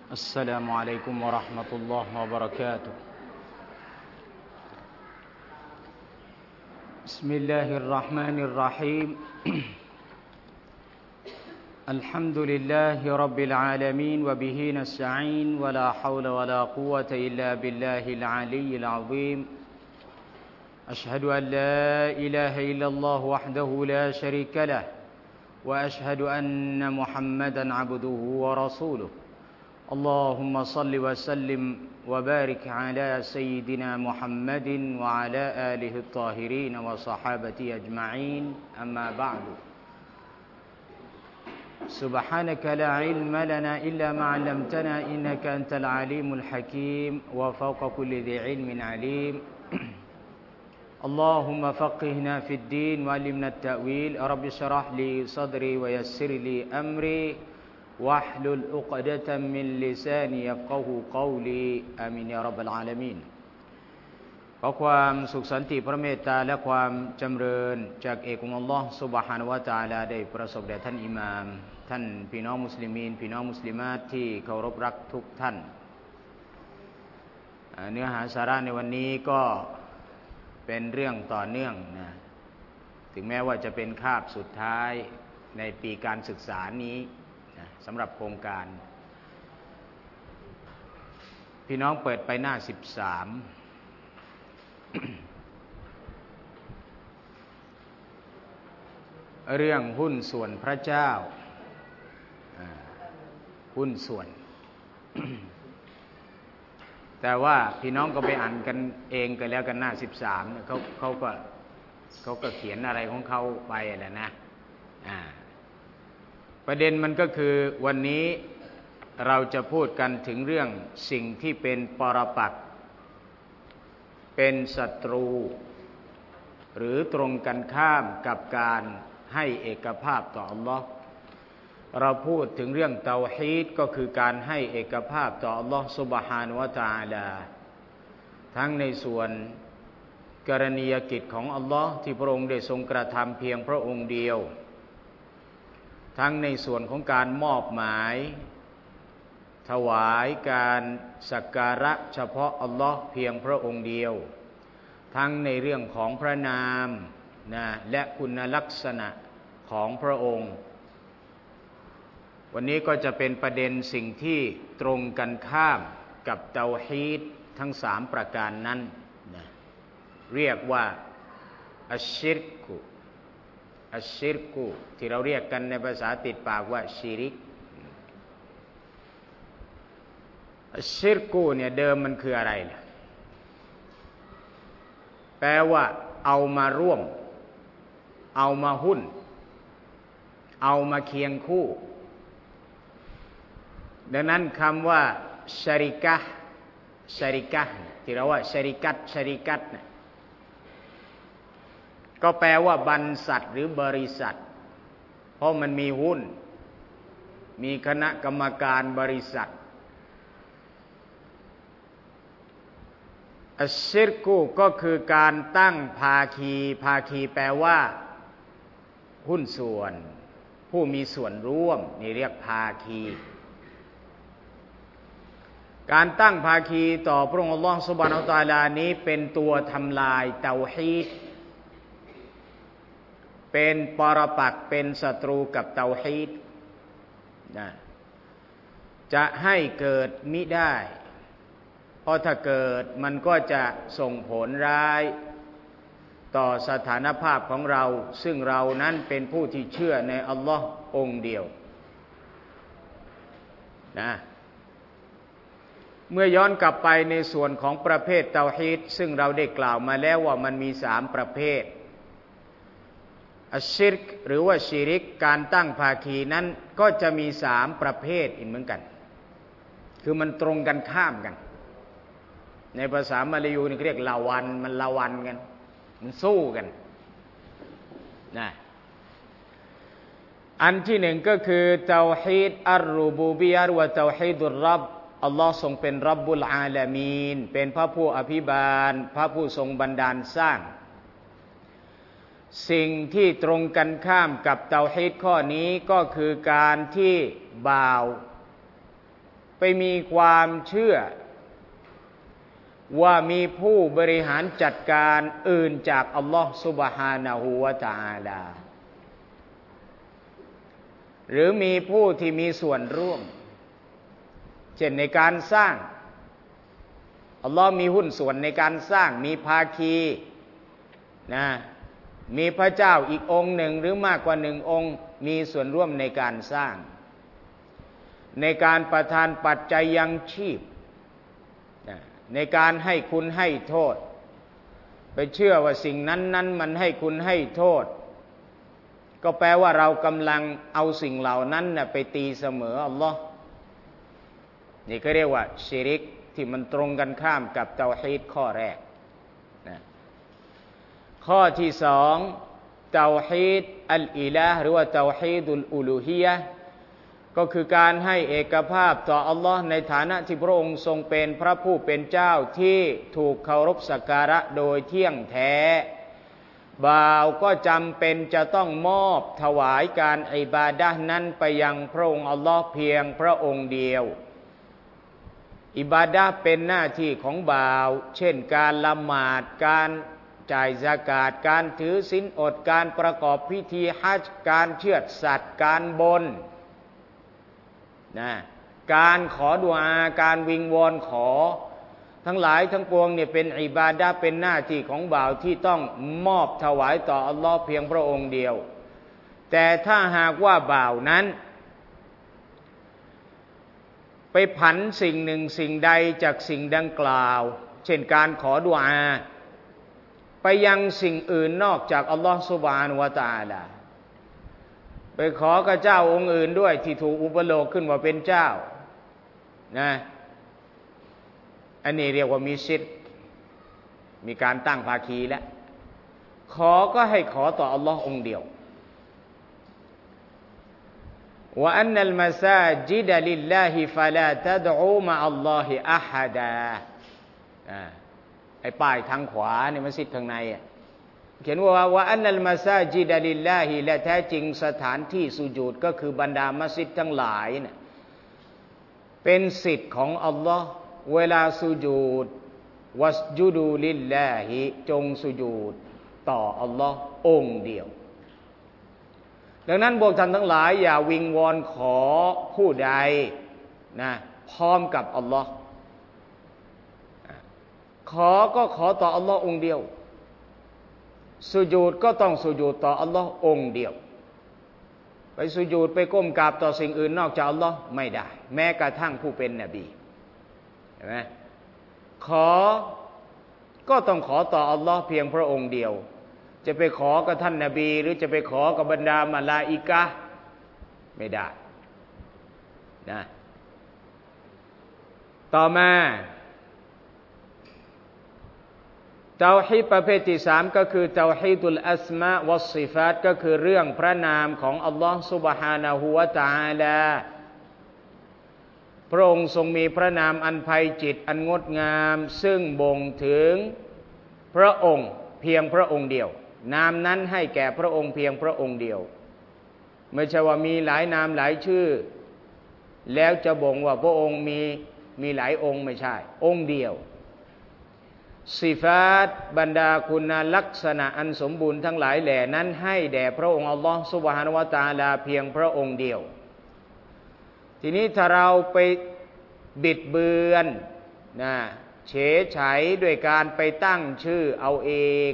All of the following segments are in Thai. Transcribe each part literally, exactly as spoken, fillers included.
السلام عليكم ورحمة الله وبركاته بسم الله الرحمن الرحيم الحمد لله رب العالمين وبه نستعين ولا حول ولا قوة إلا بالله العلي العظيم أشهد أن لا إله إلا الله وحده لا شريك له وأشهد أن محمدا عبده ورسوله اللهم صل وسلم وبارك على سيدنا محمد وعلى آله الطاهرين وصحابته أجمعين أما بعد سبحانك لا علم لنا إلا ما علمتنا إنك أنت العليم الحكيم وفوق كل ذي علم عليم اللهم فقهنا في الدين وعلمنا التأويل رب اشرح لي صدري ويسر لي أمري واحلل عقدة من لساني يفقهوا قولي آمين يا رب العالمينขอความสุขสันติพระเมตตาและความจำเริญจากเอกของอัลลอฮฺซุบฮานะฮูวะตะอาลาได้ประสบแด่ท่านอิหม่ามท่านพี่น้องมุสลิมีนพี่น้องมุสลิมาตที่เคารพรักทุกท่านเนื้อหาสาระในวันนี้ก็เป็นเรื่องต่อเนื่องนะถึงแม้ว่าจะเป็นคาบสุดท้ายในปีการศึกษานี้นะสำหรับโครงการพี่น้องเปิดไปหน้าสิบสาม เรื่องหุ้นส่วนพระเจ้าหุ้นส่วน แต่ว่าพี่น้องก็ไปอ่านกันเองกันแล้วกันหน้าสิบสามเขาเขาก็เขาก็เขียนอะไรของเขาไปแหละนะประเด็นมันก็คือวันนี้เราจะพูดกันถึงเรื่องสิ่งที่เป็นปรปักษ์เป็นศัตรูหรือตรงกันข้ามกับการให้เอกภาพต่ออัลลอฮ์เราพูดถึงเรื่องเตาฮีดก็คือการให้เอกภาพต่ออัลลอฮ์ซุบฮานะฮูวะตะอาลาทั้งในส่วนกรณียกิจของอัลลอฮ์ที่พระองค์ได้ทรงกระทำเพียงพระองค์เดียวทั้งในส่วนของการมอบหมายถวายการสักการะเฉพาะอัลลอฮ์เพียงพระองค์เดียวทั้งในเรื่องของพระนามนะและคุณลักษณะของพระองค์วันนี้ก็จะเป็นประเด็นสิ่งที่ตรงกันข้ามกับเตาฮีดทั้งสามประการนั้นนะเรียกว่าอัชชิรกุอัชชิรกุที่เราเรียกกันในภาษาติดปากว่าชิริกอัชชิรกุเนี่ยเดิมมันคืออะไรล่ะแปลว่าเอามาร่วมเอามาหุ้นเอามาเคียงคู่ดังนั้นคำว่าชาริกะห์ชาริกะห์ที่เราว่าชาริกัตชาริกัตเนี่ยก็แปลว่าบรรษัทหรือบริษัทเพราะมันมีหุ้นมีคณะกรรมการบริษัทอัชชิรกุก็คือการตั้งภาคีภาคีแปลว่าหุ้นส่วนผู้มีส่วนร่วมนี่เรียกภาคีการตั้งภาคีต่อพระองค์อัลลอฮฺซุบฮานะฮูวะตะอาลานี้เป็นตัวทำลายเตาฮีดเป็นปรปักษ์เป็นศัตรูกับเตาฮีดนะจะให้เกิดมิได้เพราะถ้าเกิดมันก็จะส่งผลร้ายต่อสถานภาพของเราซึ่งเรานั้นเป็นผู้ที่เชื่อในอัลลอฮ์องค์เดียวนะเมื่อย้อนกลับไปในส่วนของประเภทเตาฮีดซึ่งเราได้กล่าวมาแล้วว่ามันมีสามประเภทอัชชิรกหรือว่าชิริกการตั้งภาคีนั้นก็จะมีสามประเภทอีกเหมือนกันคือมันตรงกันข้ามกันในภาษามลายูนี่เรียกลาวันมันลาวันกันมันสู้กันนะอันที่หนึ่งก็คือเตาฮีดอัรรูบูบิยะห์วะเตาฮีดุรรับอัลลอฮ์ทรงเป็นรับบุลอาลามีนเป็นพระผู้อภิบาลพระผู้ทรงบันดาลสร้างสิ่งที่ตรงกันข้ามกับเตาฮีดข้อนี้ก็คือการที่บ่าวไปมีความเชื่อว่ามีผู้บริหารจัดการอื่นจากอัลลอฮฺซุบฮานะฮูวะตะอาลาหรือมีผู้ที่มีส่วนร่วมเช่นในการสร้างอัลลอฮ์มีหุ้นส่วนในการสร้างมีภาคีนะมีพระเจ้าอีกองค์หนึ่งหรือมากกว่าหนึ่งองค์มีส่วนร่วมในการสร้างในการประทานปัจจัยยังชีพในการให้คุณให้โทษไปเชื่อว่าสิ่งนั้นนั้นมันให้คุณให้โทษก็แปลว่าเรากำลังเอาสิ่งเหล่านั้นน่ะไปตีเสมออัลลอฮ์นี่ก็เรียกว่าชิริกที่มันตรงกันข้ามกับเตาฮีดข้อแรกนะข้อที่สองเตาฮีดอัลอิลาฮ์หรือว่าเตาฮีดุลอูลูฮียะห์ก็คือการให้เอกภาพต่ออัลลอฮ์ในฐานะที่พระองค์ทรงเป็นพระผู้เป็นเจ้าที่ถูกเคารพสักการะโดยเที่ยงแท้บ่าวก็จำเป็นจะต้องมอบถวายการอิบาดะห์นั้นไปยังพระองค์อัลลอฮ์เพียงพระองค์เดียวอิบาดะห์เป็นหน้าที่ของบ่าวเช่นการละหมาดการจ่ายซะกาตการถือศีลอดการประกอบพิธีฮัจญ์การเชือดสัตว์การบนนะการขอดุอาการวิงวอนขอทั้งหลายทั้งปวงเนี่ยเป็นอิบาดะห์เป็นหน้าที่ของบ่าวที่ต้องมอบถวายต่ออัลลอฮ์เพียงพระองค์เดียวแต่ถ้าหากว่าบ่าวนั้นไปผันสิ่งหนึ่งสิ่งใดจากสิ่งดังกล่าวเช่นการขอดุอาไปยังสิ่งอื่นนอกจากอัลลอฮ์ซุบฮานะฮูวะตะอาลาไปขอกับเจ้าองค์อื่นด้วยที่ถูกอุปโลกขึ้นว่าเป็นเจ้านะอันนี้เรียกว่ามีชิรกมีการตั้งภาคีแล้วขอก็ให้ขอต่ออัลลอฮ์องค์เดียวว่าอันนัลมัสาจิดลิลลาฮิฟะลาตัดอูมะอัลลอฮิอะฮัดาไอ้ป้ายทางขวาในมัสยิดข้างในเขียนว่าว่าอันนัลมัสาจิดลิลลาฮิและแท้จริงสถานที่สุญูดก็คือบรรดามัสยิดทั้งหลายเนี่ยเป็นสิทธิ์ของอัลลอฮ์เวลาสุญูดวัสจุดูลิลลาฮิจงสุญูดต่ออัลลอฮ์องค์เดียวดังนั้นพวกท่านทั้งหลายอย่าวิงวอนขอผู้ใดนะพร้อมกับอัลลอฮ์ขอก็ขอต่ออัลลอฮ์องค์เดียวสุญูดก็ต้องสุญูดต่ออัลลอฮ์องค์เดียวไปสุญูดไปก้มกราบต่อสิ่งอื่นนอกจากอัลลอฮ์ไม่ได้แม้กระทั่งผู้เป็นนบีเห็นไหมขอก็ต้องขอต่ออัลลอฮ์เพียงพระองค์เดียวจะไปขอกับท่านนบีหรือจะไปขอกับบรรดามลาอิกะฮ์ไม่ได้นะต่อมาเตาฮีดประเภทที่สามก็คือเตาฮีดุลอัสมาวัสซิฟาตก็คือเรื่องพระนามของอัลลอฮ์ซุบฮานะฮูวะตะอาลาพระองค์ทรงมีพระนามอันไพจิตรอันงดงามซึ่งบ่งถึงพระองค์เพียงพระองค์เดียวนามนั้นให้แก่พระองค์เพียงพระองค์เดียวไม่ใช่ว่ามีหลายนามหลายชื่อแล้วจะบ่งว่าพระองค์มีมีหลายองค์ไม่ใช่องค์เดียวสิฟาตบรรดาคุณลักษณะอันสมบูรณ์ทั้งหลายแหล่นั้นให้แด่พระองค์อัลลอฮฺซุบฮานะฮูวะตะอาลาเพียงพระองค์เดียวทีนี้ถ้าเราไปบิดเบือนนะเฉยไฉด้วยการไปตั้งชื่อเอาเอง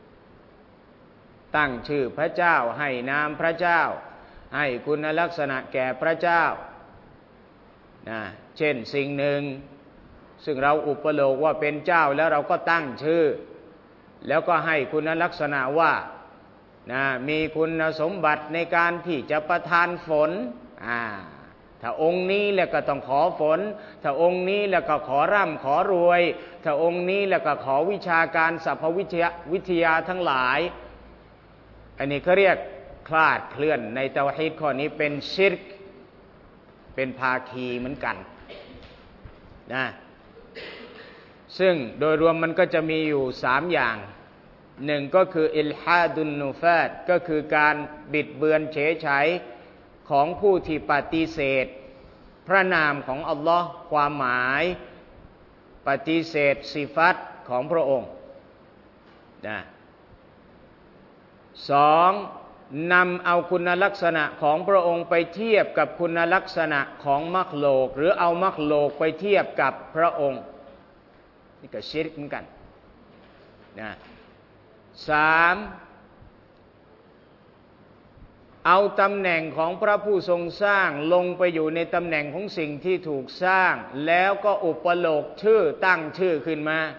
ตั้งชื่อพระเจ้าให้นามพระเจ้าให้คุณลักษณะแก่พระเจ้านะเช่นสิ่งหนึ่งซึ่งเราอุปโลกว่าเป็นเจ้าแล้วเราก็ตั้งชื่อแล้วก็ให้คุณลักษณะว่านะมีคุณสมบัติในการที่จะประทานฝนอ่าถ้าองค์นี้แล้วก็ต้องขอฝนถ้าองค์นี้แล้วก็ขอร่ำขอรวยถ้าองค์นี้แล้วก็ขอวิชาการสรรพวิทยาวิทยาทั้งหลายอันนี้เขาเรียกคลาดเคลื่อนในเตาฮีดข้อนี้เป็นชิรกเป็นภาคีเหมือนกันนะซึ่งโดยรวมมันก็จะมีอยู่สามอย่างหนึ่งก็คืออิลฮาดุนนูฟาตก็คือการบิดเบือนเฉยไฉของผู้ที่ปฏิเสธพระนามของอัลลอฮ์ความหมายปฏิเสธสิฟัตของพระองค์นะสองนำเอาคุณลักษณะของพระองค์ไปเทียบกับคุณลักษณะของมักโลกหรือเอามักโลกไปเทียบกับพระองค์นี่ก็ชิริกเหมือนกันนะสามเอาตำแหน่งของพระผู้ทรงสร้างลงไปอยู่ในตำแหน่งของสิ่งที่ถูกสร้างแล้วก็อุปโลกชื่อตั้งชื่อขึ้นมา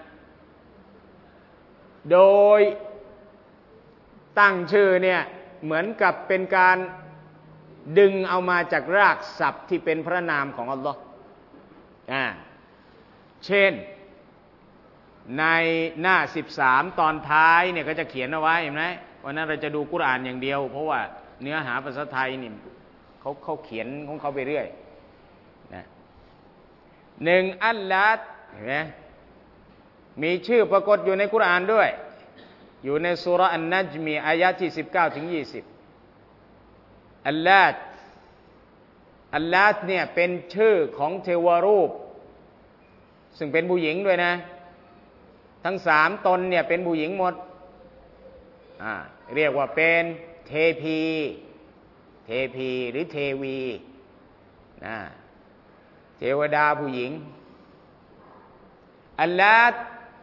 โดยตั้งชื่อเนี่ยเหมือนกับเป็นการดึงเอามาจากรากศัพท์ที่เป็นพระนามของอัลลอฮ์อ่าเช่นในหน้าสิบสามตอนท้ายเนี่ยก็จะเขียนเอาไว้เห็นไหมวันนั้นเราจะดูกุรอานอย่างเดียวเพราะว่าเนื้อหาภาษาไทยนี่เขาเขาเขียนของเขาไปเรื่อยนะหนึ่งอัลลาฮ์เห็นไหมมีชื่อปรากฏอยู่ในกุรอานด้วยอยู่ในซูเราะห์อันนัจมีอายะที่สิบเก้าถึงยี่สิบอัลลาฮ์อัลลาฮ์เนี่ยเป็นชื่อของเทวรูปซึ่งเป็นผู้หญิงด้วยนะทั้งสามตนเนี่ยเป็นผู้หญิงหมดอ่าเรียกว่าเป็นเทพีเทพีหรือเทวีนะเทวดาผู้หญิงอัลลาฮ์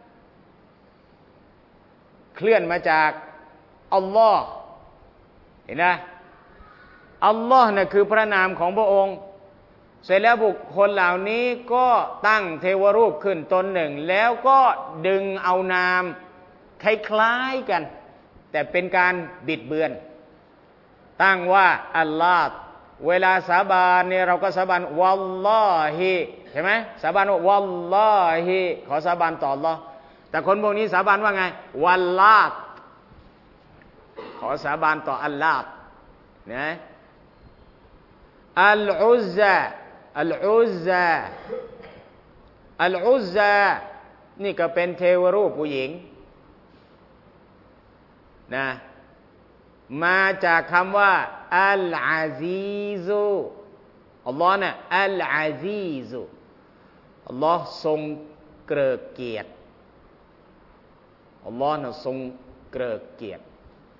เคลื่อนมาจากอัลลอฮ์เห็นไหมอัลลอฮ์น่ะคือพระนามของพระองค์เสร็จแล้วบุคคลเหล่านี้ก็ตั้งเทวรูปขึ้นตนหนึ่งแล้วก็ดึงเอานามคล้ายๆกันแต่เป็นการบิดเบือนตั้งว่าอัลลอฮ์เวลาสาบานเนี่ยเราก็สาบานวัลลอฮิใช่ไหมสาบานว่าวัลลอฮิขอสาบานต่ออัลลอฮ์แต่คนพวกนี้สาบานว่าไงวัลลาฮ์ขอสาบานต่ออัลลาฮ์นะอัลอุซซาอัลอุซซาอัลอุซซานี่ก็เป็นเทวรูปผู้หญิงนะมาจากคำว่าอัลอาซีซุอัลลอฮ์เนี่ยอัลอาซีซุอัลลอฮ์ทรงเกริกเกียรติอัลลอฮ์น่ะทรงเกริกเกียรติ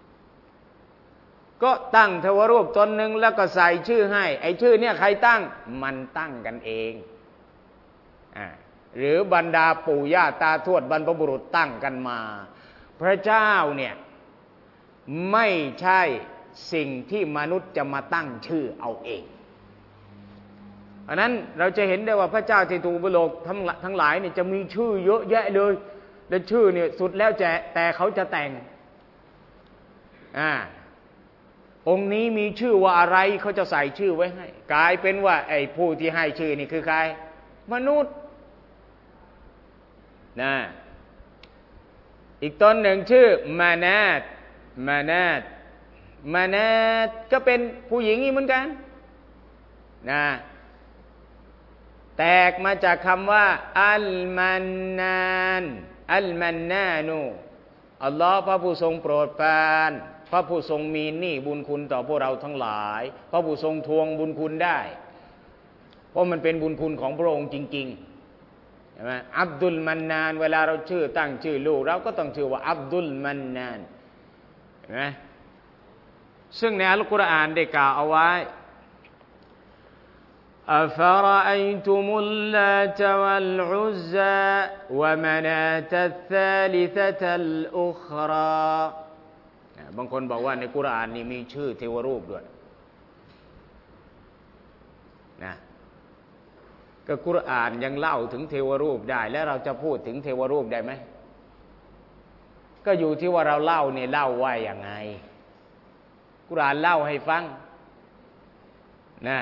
ก็ตั้งเทวรูปตนหนึ่งแล้วก็ใส่ชื่อให้ไอ้ชื่อเนี่ยใครตั้งมันตั้งกันเองอ่าหรือบรรดาปู่ย่าตาทวดบรรพบุรุษตั้งกันมาพระเจ้าเนี่ยไม่ใช่สิ่งที่มนุษย์จะมาตั้งชื่อเอาเองอันนั้นเราจะเห็นได้ว่าพระเจ้าที่ถูกอุปโลกทั้งทั้งหลายเนี่ยจะมีชื่อเยอะแยะเลยและชื่อเนี่ยสุดแล้วแต่แต่เขาจะแต่งอ่าองค์นี้มีชื่อว่าอะไรเขาจะใส่ชื่อไว้ให้กลายเป็นว่าไอ้ผู้ที่ให้ชื่อนี่คือใครมนุษย์นะอีกตนหนึ่งชื่อมานาตมานาตมานาตก็เป็นผู้หญิงอีกเหมือนกันนะแตกมาจากคำว่าอัลมันนานอัลมันนานูอัลลอฮ์พระผู้ทรงโปรดปรานพระผู้ทรงมีหนี้บุญคุณต่อพวกเราทั้งหลายพระผู้ทรงทวงบุญคุณได้เพราะมันเป็นบุญคุณของพระองค์จริงๆใช่ไหมอับดุลมันนานเวลาเราชื่อตั้งชื่อลูกเราก็ต้องชื่อว่าอับดุลมันนานเห็นไหมซึ่งในอัลกุรอานได้กล่าวเอาไว้อัฟรออัยตุมุลลาตวัลอุซซา วะมะนาตัสซาลิซะตัลอุคราบางคนบอกว่าในกุรอานนี่มีชื่อเทวรูปด้วยนะก็กุรอานยังเล่าถึงเทวรูปได้แล้วเราจะพูดถึงเทวรูปได้ไหมก็อยู่ที่ว่าเราเล่าเนี่ยเล่าว่าอย่างไงกุรอานเล่าให้ฟังนะ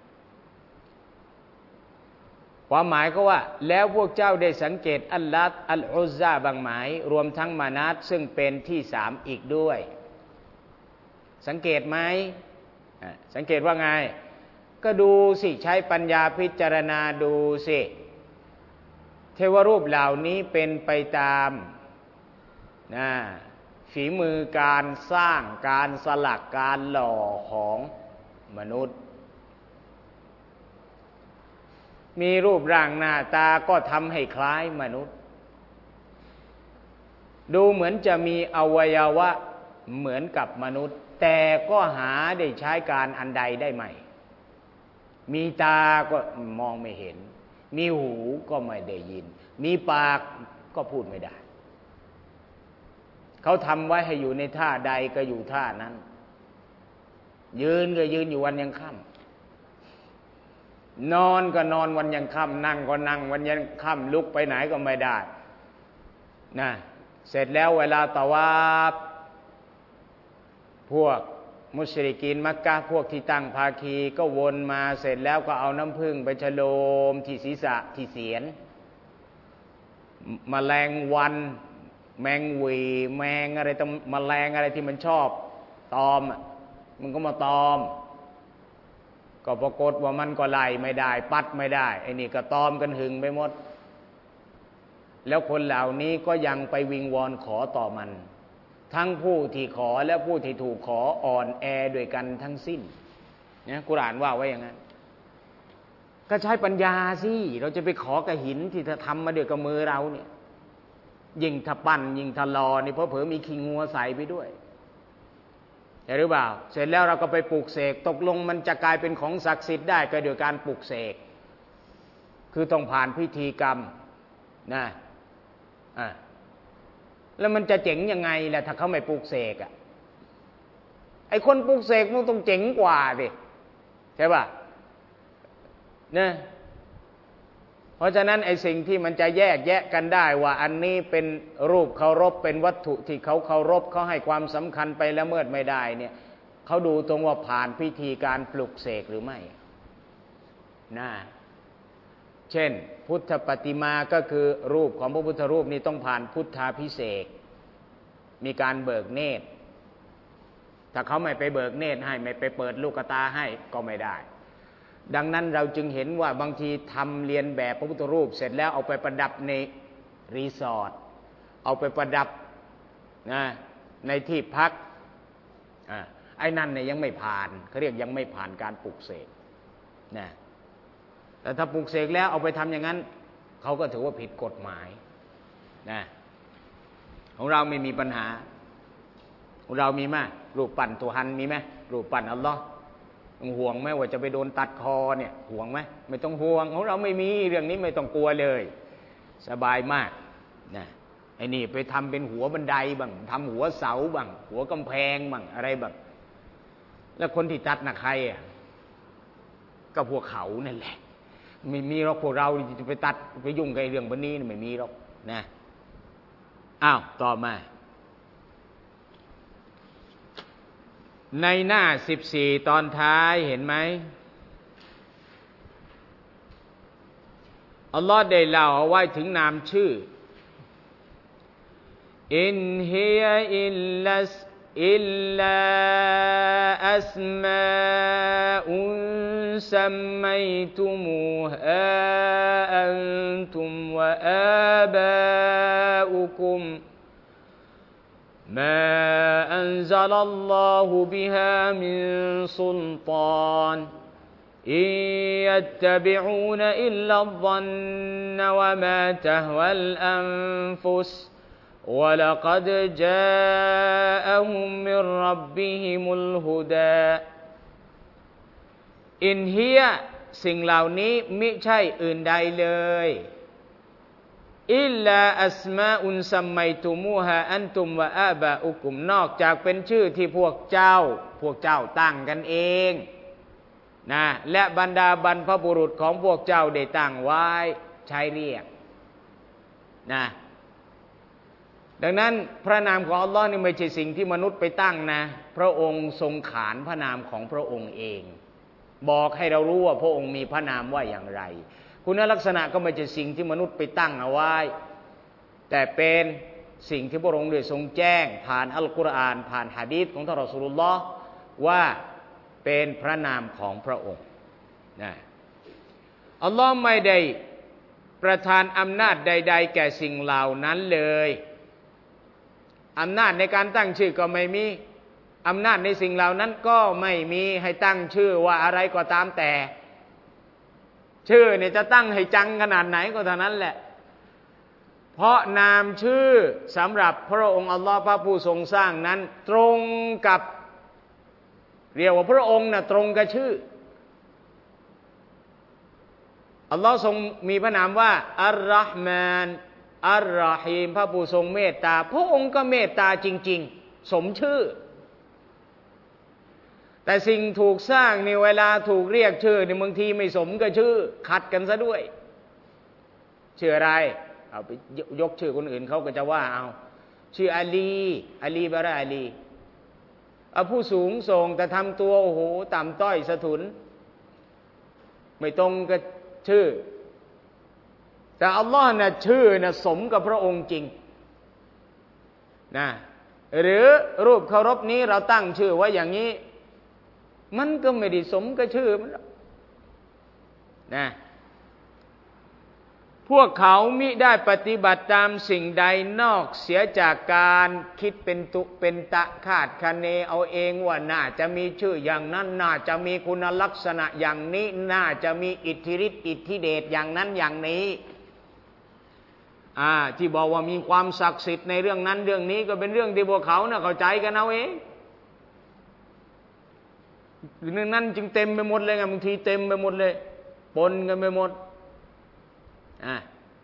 ความหมายก็ว่าแล้วพวกเจ้าได้สังเกตอัลลาฮ์อัลอุซซาบางหมายรวมทั้งมานาตซึ่งเป็นที่สามอีกด้วยสังเกตไหมสังเกตว่าไงก็ดูสิใช้ปัญญาพิจารณาดูสิเทวรูปเหล่านี้เป็นไปตามนะฝีมือการสร้างการสลักการหล่อของมนุษย์มีรูปร่างหน้าตาก็ทำให้คล้ายมนุษย์ดูเหมือนจะมีอวัยวะเหมือนกับมนุษย์แต่ก็หาได้ใช้การอันใดได้ไหมมีตาก็มองไม่เห็นมีหูก็ไม่ได้ยินมีปากก็พูดไม่ได้เขาทำไว้ให้อยู่ในท่าใดก็อยู่ท่านั้นยืนก็ยืนอยู่วันยังค่ำนอนก็นอนวันยังค่ำนั่งก็นั่งวันยังค่ำลุกไปไหนก็ไม่ได้นะเสร็จแล้วเวลาตะวาฟพวกมุชริกีนมักกะห์พวกที่ตั้งภาคีก็วนมาเสร็จแล้วก็เอาน้ำผึ้งไปฉโลมที่ศีรษะที่เสียนแมลงวันแมงวีแมงอะไรตแมลงอะไรที่มันชอบตอมมันก็มาตอมก็ปรากฏว่ามันก็ไล่ไม่ได้ปัดไม่ได้ไอ้นี่ก็ตอมกันหึงไปหมดแล้วคนเหล่านี้ก็ยังไปวิงวอนขอต่อมันทั้งผู้ที่ขอและผู้ที่ถูกขออ่อนแอด้วยกันทั้งสิ้นเนี่ยกุรอานว่าไว้อย่างนั้นก็ใช้ปัญญาสิเราจะไปขอกับหินที่ทำมาด้วยกับมือเราเนี่ยยิ่งถ้าปั้นยิ่งถ้ารอนี่เพราะเผลอมีขี้งัวใส่ไปด้วยเห็นหรือเปล่าเสร็จแล้วเราก็ไปปลูกเสกตกลงมันจะกลายเป็นของศักดิ์สิทธิ์ได้ก็โดยการปลูกเสกคือต้องผ่านพิธีกรรมนะอ่าแล้วมันจะเจ๋งยังไงล่ะถ้าเขาไม่ปลูกเสกอ่ะไอ้คนปลูกเสกมันต้องเจ๋งกว่าสิใช่ป่ะเนี่ยเพราะฉะนั้นไอ้สิ่งที่มันจะแยกแยะกันได้ว่าอันนี้เป็นรูปเคารพเป็นวัตถุที่เขาเคารพเขาให้ความสำคัญไปละเมิดไม่ได้เนี่ยเขาดูตรงว่าผ่านพิธีการปลุกเสกหรือไม่นะเช่นพุทธปฏิมาก็คือรูปของพระพุทธรูปนี่ต้องผ่านพุทธาภิเษกมีการเบิกเนตรถ้าเขาไม่ไปเบิกเนตรให้ไม่ไปเปิดลูกตาให้ก็ไม่ได้ดังนั้นเราจึงเห็นว่าบางทีทำเรียนแบบพระพุทธรูปเสร็จแล้วเอาไปประดับในรีสอร์ทเอาไปประดับนะในที่พักอ่าไอ้นั่นเนี่ยยังไม่ผ่านเขาเรียกยังไม่ผ่านการปลุกเสกนะแต่ถ้าปลุกเสกแล้วเอาไปทำอย่างนั้นเขาก็ถือว่าผิดกฎหมายนะของเราไม่มีปัญหาของเรามีไหมรูปปั้นตุฮันมีไหมรูปปั้นอัลลอฮ์ห่วงไหมว่าจะไปโดนตัดคอเนี่ยห่วงไหมไม่ต้องห่วงของเราไม่มีเรื่องนี้ไม่ต้องกลัวเลยสบายมากนะไอ้นี่ไปทำเป็นหัวบันไดบ้างทำหัวเสาบ้างหัวกำแพงบ้างอะไรบ้างแล้วคนที่ตัดน่ะใครอ่ะก็พวกเขานั่นแหละไม่มีหรอกพวกเราจะไปตัดไปยุ่งกับเรื่องแบบนี้ไม่มีหรอกนะอ้าวต่อมาในหน้าสิบสี่ตอนท้ายเห็นไหมอัลลอฮ์ได้เล่าเอาไว้ถึงนามชื่ออินฮิยะอิลลัสอิลลาอัสมาอุนซัมมัยตุมูฮาอันตุมวะอาบาอุกุมما أنزل الله بها من سلطان إن يتبعون إلا الظن وما تهوى الأنفس ولقد جاءهم من ربهم الهدى إن هي สิ่งเหล่านี้มิใช่อื่นใดเลยอิลลาอัสมาอุนซัมมัยตุมูฮาอันตุมวะอาบาอุกุมนอกจากเป็นชื่อที่พวกเจ้าพวกเจ้าตั้งกันเองนะและบรรดาบรรพบุรุษของพวกเจ้าได้ตั้งไว้ใช้เรียกนะดังนั้นพระนามของอัลลอฮ์นี่ไม่ใช่สิ่งที่มนุษย์ไปตั้งนะพระองค์ทรงขานพระนามของพระองค์เองบอกให้เรารู้ว่าพระองค์มีพระนามว่าอย่างไรคุณลักษณะก็ไม่ใช่สิ่งที่มนุษย์ไปตั้งเอาไว้แต่เป็นสิ่งที่พระองค์ได้ทรงแจ้งผ่านอัลกุรอานผ่านหะดีษของท่านรอซูลุลลอฮ์ว่าเป็นพระนามของพระองค์นะอัลลอฮ์ไม่ได้ประทานอำนาจใดๆแก่สิ่งเหล่านั้นเลยอำนาจในการตั้งชื่อก็ไม่มีอำนาจในสิ่งเหล่านั้นก็ไม่มีให้ตั้งชื่อว่าอะไรก็ตามแต่ชื่อเนี่ยจะตั้งให้จังขนาดไหนก็เท่านั้นแหละเพราะนามชื่อสำหรับพระองค์อัลลอฮ์พระผู้ทรงสร้างนั้นตรงกับเรียกว่าพระองค์น่ะตรงกับชื่ออัลลอฮ์ทรงมีพระนามว่าอัลลอฮ์มานอัลรอฮีมพระผู้ทรงเมตตาพระองค์ก็เมตตาจริงๆสมชื่อแต่สิ่งถูกสร้างในเวลาถูกเรียกชื่อในบางทีไม่สมกับชื่อขัดกันซะด้วยชื่ออะไรเอาไปยกชื่อคนอื่นเขาก็จะว่าเอาชื่ออาลีอาลีบาระอาลีเอาผู้สูงส่งแต่ทำตัวโอ้โหต่ำต้อยสะทุนไม่ตรงกับชื่อแต่อัลลอฮ์น่ะชื่อน่ะสมกับพระองค์จริงนะหรือรูปเคารพนี้เราตั้งชื่อไว้อย่างนี้มันก็ไม่ได้สมกับชื่อมันนะพวกเขามิได้ปฏิบัติตามสิ่งใดนอกเสียจากการคิดเป็นตุเป็นตะคาดคะเนเอาเองว่าน่าจะมีชื่ออย่างนั้นน่าจะมีคุณลักษณะอย่างนี้น่าจะมีอิทธิฤทธิ์อิทธิเดชอย่างนั้นอย่างนี้อ่าที่บอกว่ามีความศักดิ์สิทธิ์ในเรื่องนั้นเรื่องนี้ก็เป็นเรื่องที่พวกเขาน่ะเข้าใจกันเอาเองเรื่องนั้นจึงเต็มไปหมดเลยไงบางทีเต็มไปหมดเลยปนกันไปหมดอ่า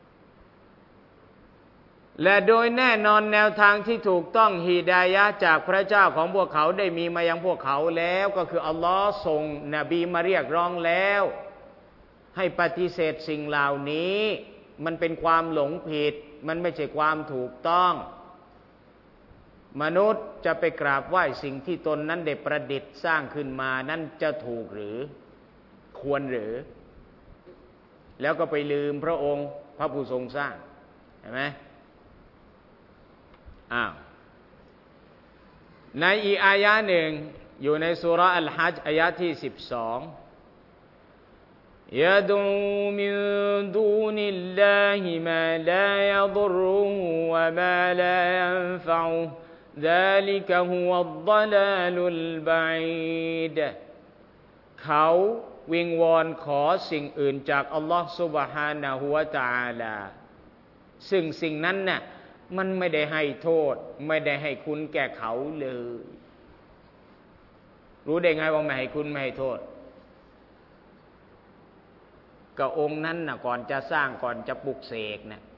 และโดยแน่นอนแนวทางที่ถูกต้องฮิดายะห์จากพระเจ้าของพวกเขาได้มีมายังพวกเขาแล้วก็คืออัลลอฮ์ส่งนบีมาเรียกร้องแล้วให้ปฏิเสธสิ่งเหล่านี้มันเป็นความหลงผิดมันไม่ใช่ความถูกต้องมนุษย์จะไปกราบไหว้สิ่งที่ตนนั้นได้ประดิษฐ์สร้างขึ้นมานั้นจะถูกหรือควรหรือแล้วก็ไปลืมพระองค์พระผู้ทรงสร้างเห็นไหมอ้าวในอีกอายะหนึ่งอยู่ในซูเราะห์อัลฮัจญ์อายะที่สิบสองيدعو من دون الله ما لا يضره وما لا ينفعه ذلك هو الضلال البعيد เขาวิงวอนขอสิ่งอื่นจากอัลลอฮฺซุบฮานะฮูวะตะอาลาซึ่งสิ่งนั้นน่ะมันไม่ได้ให้โทษไม่ได้ให้คุณแก่เขาเลยรู้ได้ไงว่าไม่ให้คุณไม่ให้โทษก็องค์นั้นน่ะก่อนจะสร้างก่อนจะปลุกเสกน่ะ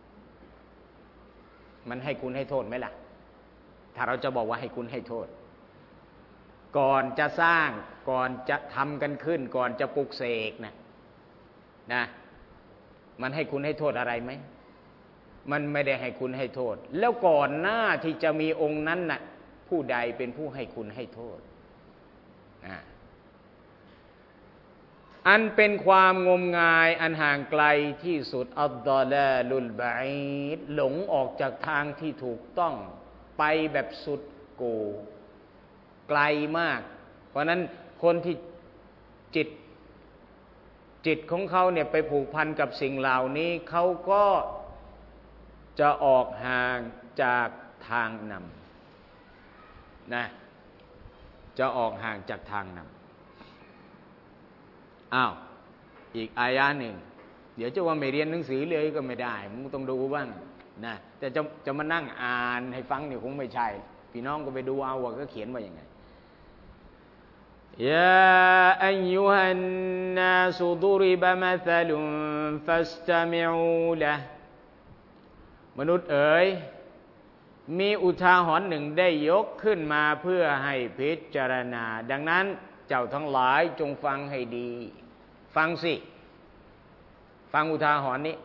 มันให้คุณให้โทษไหมล่ะถ้าเราจะบอกว่าให้คุณให้โทษก่อนจะสร้างก่อนจะทำกันขึ้นก่อนจะปลุกเสกน่ะนะมันให้คุณให้โทษอะไรไหมมันไม่ได้ให้คุณให้โทษแล้วก่อนหน้าที่จะมีองค์นั้นน่ะผู้ใดเป็นผู้ให้คุณให้โทษนะอันเป็นความงมงายอันห่างไกลที่สุดอัลดอลาลุลบะอีดหลงออกจากทางที่ถูกต้องไปแบบสุดโกไกลมากเพราะนั้นคนที่จิตจิตของเขาเนี่ยไปผูกพันกับสิ่งเหล่านี้เขาก็จะออกห่างจากทางนำนะจะออกห่างจากทางนำอ้าวอีกอายะหนึ่งเดี๋ยวจะว่าไม่เรียนหนังสือเลยก็ไม่ได้มึงต้องดูบ้างนะแต่จะจะมานั่งอ่านให้ฟังเนี่ยคงไม่ใช่พี่น้องก็ไปดูเอาว่าก็เขียนว่ายังไงยาอัยยูฮันนาสุดุริบะมะซะลุนฟัสตะมิอูละมนุษย์เอ๋ยมีอุทาหรณ์หนึ่งได้ยกขึ้นมาเพื่อให้พิจารณาดังนั้นเจ้าทั้งหลายจงฟังให้ดีฟังสิฟังอุทาหรณ์นี้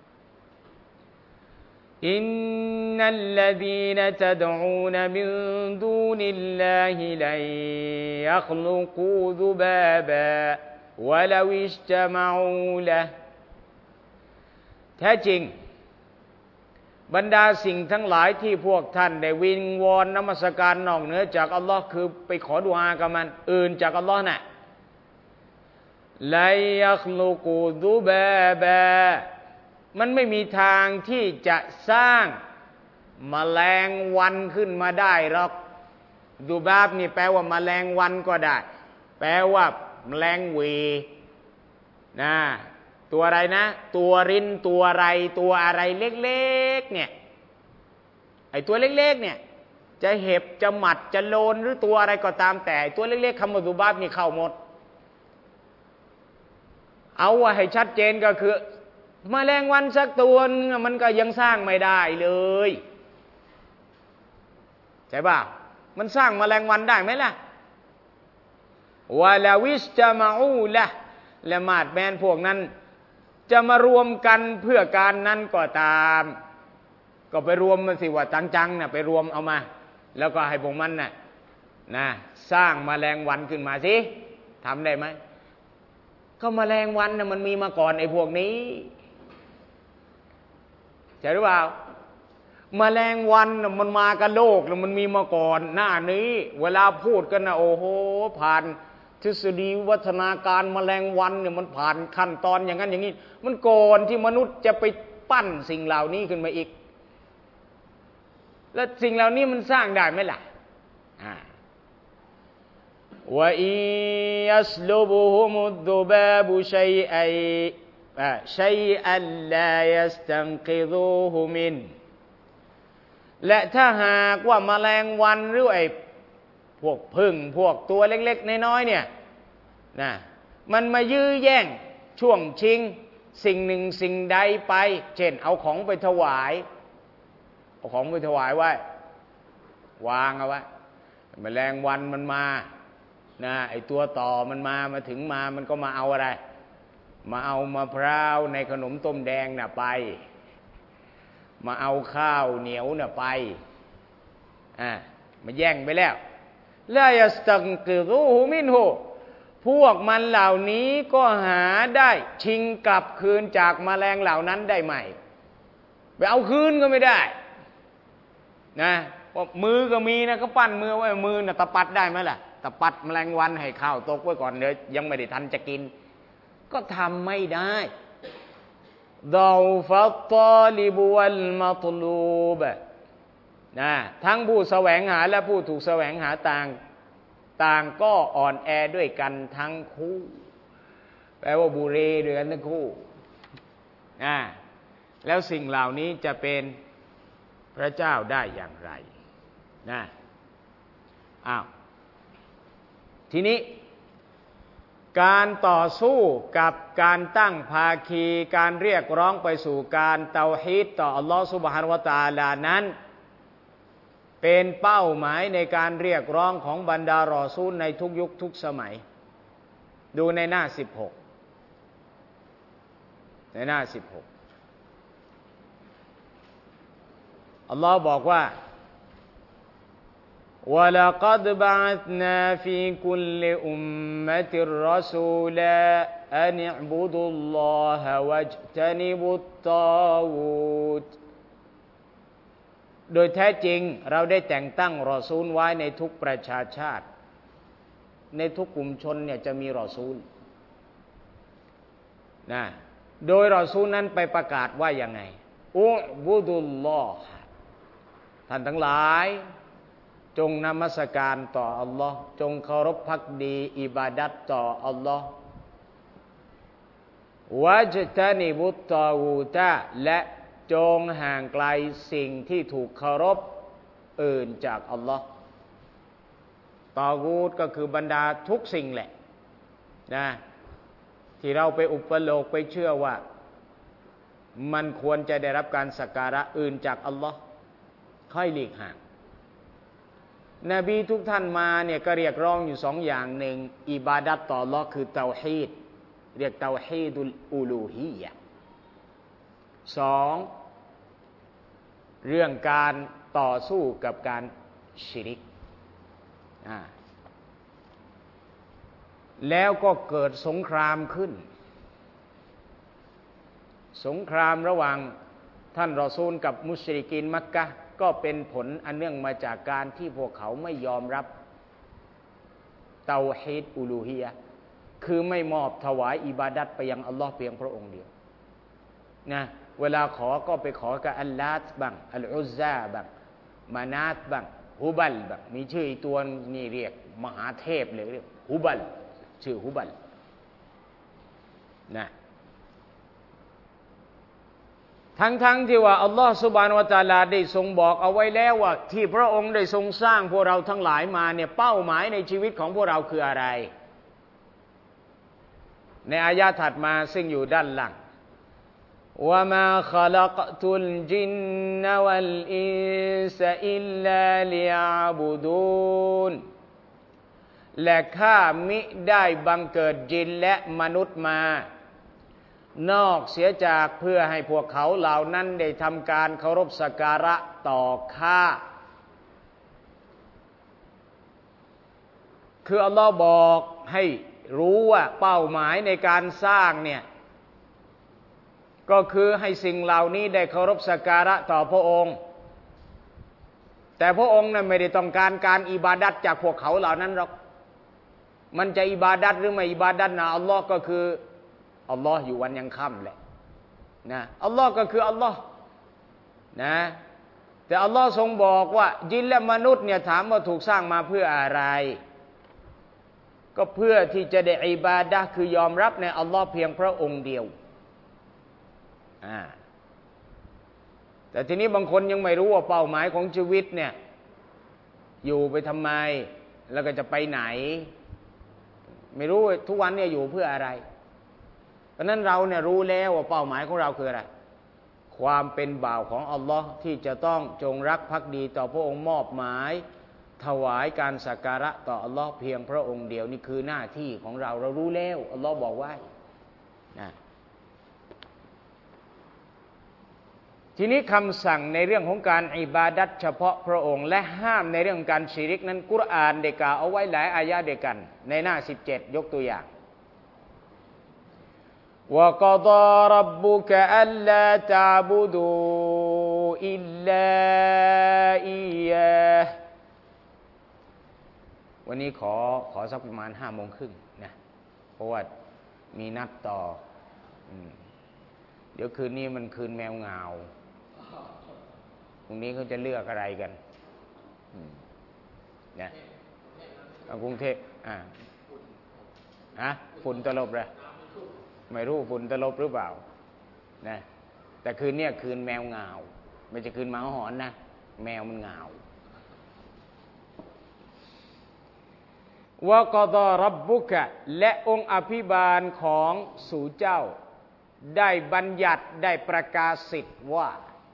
อินนัลลซีนตะดูนมินดูนิลลาฮิลันยัคลุกูซุบาบะวะลาวิชตะมะอูละแท้จริงบรรดาสิ่งทั้งหลายที่พวกท่านได้วิงวอนนมัสการนอกเหนือจากอัลลอฮ์คือไปขอดุอากับมันอื่นจากอัลลอฮ์น่ะไลยัคลุกูซุบาบะมันไม่มีทางที่จะสร้างแมลงวันขึ้นมาได้หรอกซุบาบนี่แปลว่าแมลงวันก็ได้แปลว่าแมลงวีนะตัวอะไรนะตัวรินตัวอะไรตัวอะไรเล็กๆเนี่ยไอ้ตัวเล็กๆเนี่ยจะเห็บจะหมัดจะโลนหรือตัวอะไรก็ตามแต่ตัวเล็กๆคำว่าซุบาบนี่เข้าหมดเอาว่าให้ชัดเจนก็คือแมลงวันสักตัวนึงมันก็ยังสร้างไม่ได้เลยใช่ป่ะมันสร้างแมลงวันได้ไหมล่ะวะลาวิสตะมาอูละละหมาดแมนพวกนั้นจะมารวมกันเพื่อการนั้นก็ตามก็ไปรวมมันสิว่าจังๆน่ะไปรวมเอามาแล้วก็ให้พวกมันน่ะนะสร้างแมลงวันขึ้นมาสิทำได้ไหมก็แมลงวันน่ะมันมีมาก่อนไอ้พวกนี้ใช่หรือเปล่าแมลงวันน่ะมันมากับโลกแล้วมันมีมาก่อนหน้านี้เวลาพูดกันนะโอ้โหผ่านทฤษฎีวัฒนาการแมลงวันเนี่ยมันผ่านขั้นตอนอย่างนั้นอย่างนี้มันก่อนที่มนุษย์จะไปปั้นสิ่งเหล่านี้ขึ้นมาอีกแล้วสิ่งเหล่านี้มันสร้างได้ไหมล่ะวะอิยัสลุบุฮุมุดดุบาบุชัยอัยชัยอัลลายัสตันกิซุฮุมินและถ้าหากว่าแมลงวันหรือไอ้พวกผึ้งพวกตัวเล็กๆน้อยๆเนี่ยนะมันมายื้อแย่งช่วงชิงสิ่งหนึ่งสิ่งใดไปเช่นเอาของไปถวายเอาของไปถวายไว้วางเอาไว้แมลงวันมันมานะไอ้ตัวต่อมันมามาถึงมามันก็มาเอาอะไรมาเอามะพร้าวในขนมต้มแดงน่ะไปมาเอาข้าวเหนียวน่ะไปอ่ามาแย่งไปแล้วลายัสตังกิซุฮุมินฮูพวกมันเหล่านี้ก็หาได้ชิงกลับคืนจากแมลงเหล่านั้นได้ใหม่ไปเอาคืนก็ไม่ได้นะเพราะมือก็มีนะก็ปั้นมือไว้มือน่ะตะปัดได้ไหมล่ะตะปัดแมลงวันให้ข้าวตกไว้ก่อนเดี๋ยวยังไม่ได้ทันจะกินก็ทำไม่ได้ดอฟัตตาลิบวัลมัตลูบนะทั้งผู้แสวงหาและผู้ถูกแสวงหาต่างต่างก็อ่อนแอด้วยกันทั้งคู่แปลว่าบุเรด้วยกันทั้งคู่นะแล้วสิ่งเหล่านี้จะเป็นพระเจ้าได้อย่างไรนะอ้าวทีนี้การต่อสู้กับการตั้งภาคีการเรียกร้องไปสู่การเตาฮีดต่ออัลลอฮฺซุบฮานะฮูวะตะอาลานั้นเป็นเป้าหมายในการเรียกร้องของบรรดารอซูลในทุกยุคทุกสมัยดูในหน้าสิบหกในหน้าสิบหกอัลลอฮฺบอกว่าوَلَقَدْ بَعَثْنَا فِي كُلِّ أُمَّةٍ رَسُولًا أَنِ اعْبُدُوا اللَّهَ وَاجْتَنِبُوا الطَّاغُوتَโดยแท้จริงเราได้แต่งตั้งรอซูลไว้ในทุกประชาชาติในทุกกลุ่มชนเนี่ยจะมีรอซูลนะโดยรอซูลนั้นไปประกาศว่ายังไงอุบุดุลลอฮ์ท่านทั้งหลายจงนมัสการต่ออัลลอฮ์จงเคารพภักดีอิบาดัตต่ออัลลอฮ์วะจตานิบุตตอวูตะและจงห่างไกลสิ่งที่ถูกเคารพอื่นจากอัลลอฮ์ตอกูตก็คือบรรดาทุกสิ่งแหละนะที่เราไปอุปโลกไปเชื่อว่ามันควรจะได้รับการสักการะอื่นจากอัลลอฮ์ค่อยหลีกห่างนบีทุกท่านมาเนี่ยก็เรียกร้องอยู่สองอย่างหนึ่งอิบาดัตต่ออัลเลาะห์คือเตาฮีดเรียกเตาฮีดุลอูลูฮียะห์สองเรื่องการต่อสู้กับการชิริกอ่าแล้วก็เกิดสงครามขึ้นสงครามระหว่างท่านรอซูลกับมุชริกีนมักกะห์ก็เป็นผลอันเนื่องมาจากการที่พวกเขาไม่ยอมรับเตาฮีดอูลูฮียะห์คือไม่มอบถวายอิบาดัตไปยังอัลลอฮ์เพียงพระองค์เดียวนะเวลาขอก็ไปขอกับอัลลาตบ้างอัลอุซซาบ้างมานาตบ้างฮุบัลบ้างมีชื่ออีกตัวนี่เรียกมหาเทพเลยเรียกฮุบัลชื่อฮุบัลนะทั้งๆ ท, ที่ว่าอัลลอฮฺซุบฮานะฮูวะตะอาลาได้ทรงบอกเอาไว้แล้วว่าที่พระองค์ได้ทรงสร้างพวกเราทั้งหลายมาเนี่ยเป้าหมายในชีวิตของพวกเราคืออะไรในอายะห์ถัดมาซึ่งอยู่ด้านหลังวะมาคอลักตุลจินนวัลอินซะอิลลาลิยะบุดูนและข้ามิได้บังเกิดจินและมนุษย์มานอกเสียจากเพื่อให้พวกเขาเหล่านั้นได้ทำการเคารพสักการะต่อข้าคืออัลลอฮ์บอกให้รู้ว่าเป้าหมายในการสร้างเนี่ยก็คือให้สิ่งเหล่านี้ได้เคารพสักการะต่อพระองค์แต่พระองค์นั้นไม่ได้ต้องการการอิบาดัตจากพวกเขาเหล่านั้นหรอกมันจะอิบาดัตหรือไม่อิบาดัตนะอัลลอฮ์ก็คืออัลลอฮ์อยู่วันยังค่ำแหละนะอัลลอฮ์ก็คืออัลลอฮ์นะแต่อัลลอฮ์ทรงบอกว่าจินและมนุษย์เนี่ยถามว่าถูกสร้างมาเพื่ออะไรก็เพื่อที่จะได้อิบาดะห์คือยอมรับในอัลลอฮ์เพียงพระองค์เดียวอ่าแต่ทีนี้บางคนยังไม่รู้ว่าเป้าหมายของชีวิตเนี่ยอยู่ไปทำไมแล้วก็จะไปไหนไม่รู้ทุกวันเนี่ยอยู่เพื่ออะไรเพราะนั้นเราเนี่ยรู้แล้วว่าเป้าหมายของเราคืออะไรความเป็นบ่าวของอัลลอฮ์ที่จะต้องจงรักภักดีต่อพระองค์มอบหมายถวายการสักการะต่ออัลลอฮ์เพียงพระองค์เดียวนี่คือหน้าที่ของเราเรารู้แล้วอัลลอฮ์บอกไว้นะทีนี้คำสั่งในเรื่องของการอิบาดัตเฉพาะพระองค์และห้ามในเรื่องการชิริกนั้นกุรอานได้กล่าวเอาไว้หลายอายะห์ด้วยกันในหน้าสิบเจ็ดยกตัวอย่างว่า وَقَضَى رَبُّكَ أَلَّا تَعْبُدُوا إِلَّا إِيَّاهُ วันนี้ขอขอสักประมาณห้าโมงครึ่งนะเพราะว่ามีนัดต่อเดี๋ยวคืนนี้มันคืนแมวเหงาพรุ่งนี้เขาจะเลือกอะไรกันนะกรุงเทพอ่าฮะฝุ่นตลบเลยไม่รู้ฝุ่นตลบหรือเปล่านะแต่คืนนี้คืนแมวเหงาไม่ใช่คืนหมาหอนนะแมวมันเหงาวะกอฎอรับบุกะและองค์อภิบาลของสู่เจ้าได้บัญญัติได้ประกาศสิทธิ์ว่า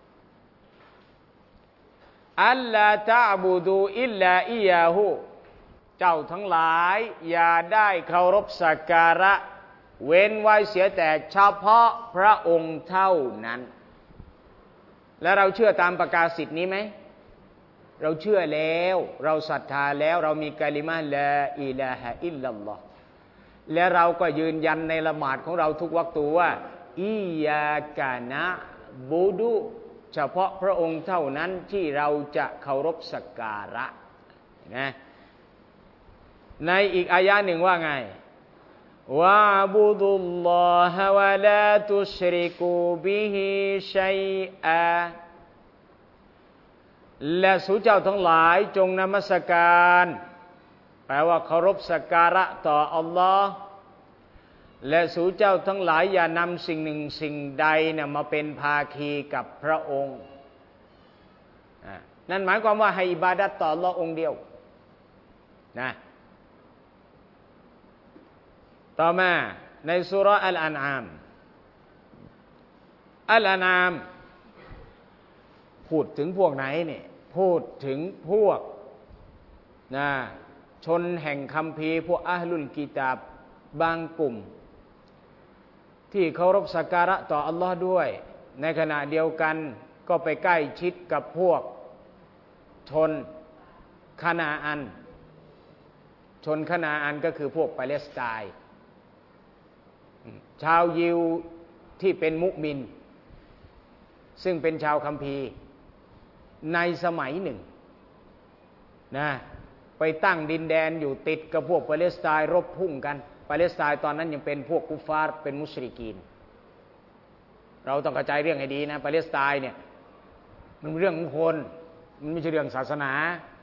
อัลลาตะอ์บุดูอิลลาอิยาฮูเจ้าทั้งหลายอย่าได้เคารพสักการะเว้นไว้เสียแต่เฉพาะพระองค์เท่านั้นและเราเชื่อตามประกาศสิทธิ์นี้ไหมเราเชื่อแล้วเราศรัทธาแล้วเรามีกะลิมะห์ลาอิลาฮะอิลลัลลอฮ์และเราก็ยืนยันในละหมาดของเราทุกวักตูว่าอิยากะนะบูดุเฉพาะพระองค์เท่านั้นที่เราจะเคารพสักการะนะในอีกอายะหนึ่งว่าไงวะบุดุลลอฮะวะลาตุชริกูบิฮิชัยอะและสู่เจ้าทั้งหลายจงนมัสการแปลว่าเคารพสักการะต่ออัลลอฮ์และสู่เจ้าทั้งหลายอย่านำสิ่งหนึ่งสิ่งใดเนี่ยมาเป็นภาคีกับพระองค์นั่นหมายความว่าให้อิบาดัตต่ออัลลอฮ์องค์เดียวนะต่อมาในซูเราะห์อัลอานาม์อัลอานาม์พูดถึงพวกไหนเนี่ยพูดถึงพวกนะชนแห่งคัมภีร์พวกอะห์ลุลกิตาบบางกลุ่มที่เคารพสักการะต่ออัลลอฮ์ด้วยในขณะเดียวกันก็ไปใกล้ชิดกับพวกชนคานาอันชนคานาอันก็คือพวกปาเลสไตน์ชาวยิวที่เป็นมุมินซึ่งเป็นชาวคัมภีร์ในสมัยหนึ่งนะไปตั้งดินแดนอยู่ติดกับพวกปาเลสไตน์รบพุ่งกันปาเลสไตน์ตอนนั้นยังเป็นพวกกุฟาร์เป็นมุชริกีนเราต้องเข้าใจเรื่องให้ดีนะปาเลสไตน์เนี่ยมันเรื่องของคนมันไม่ใช่เรื่องศาสนา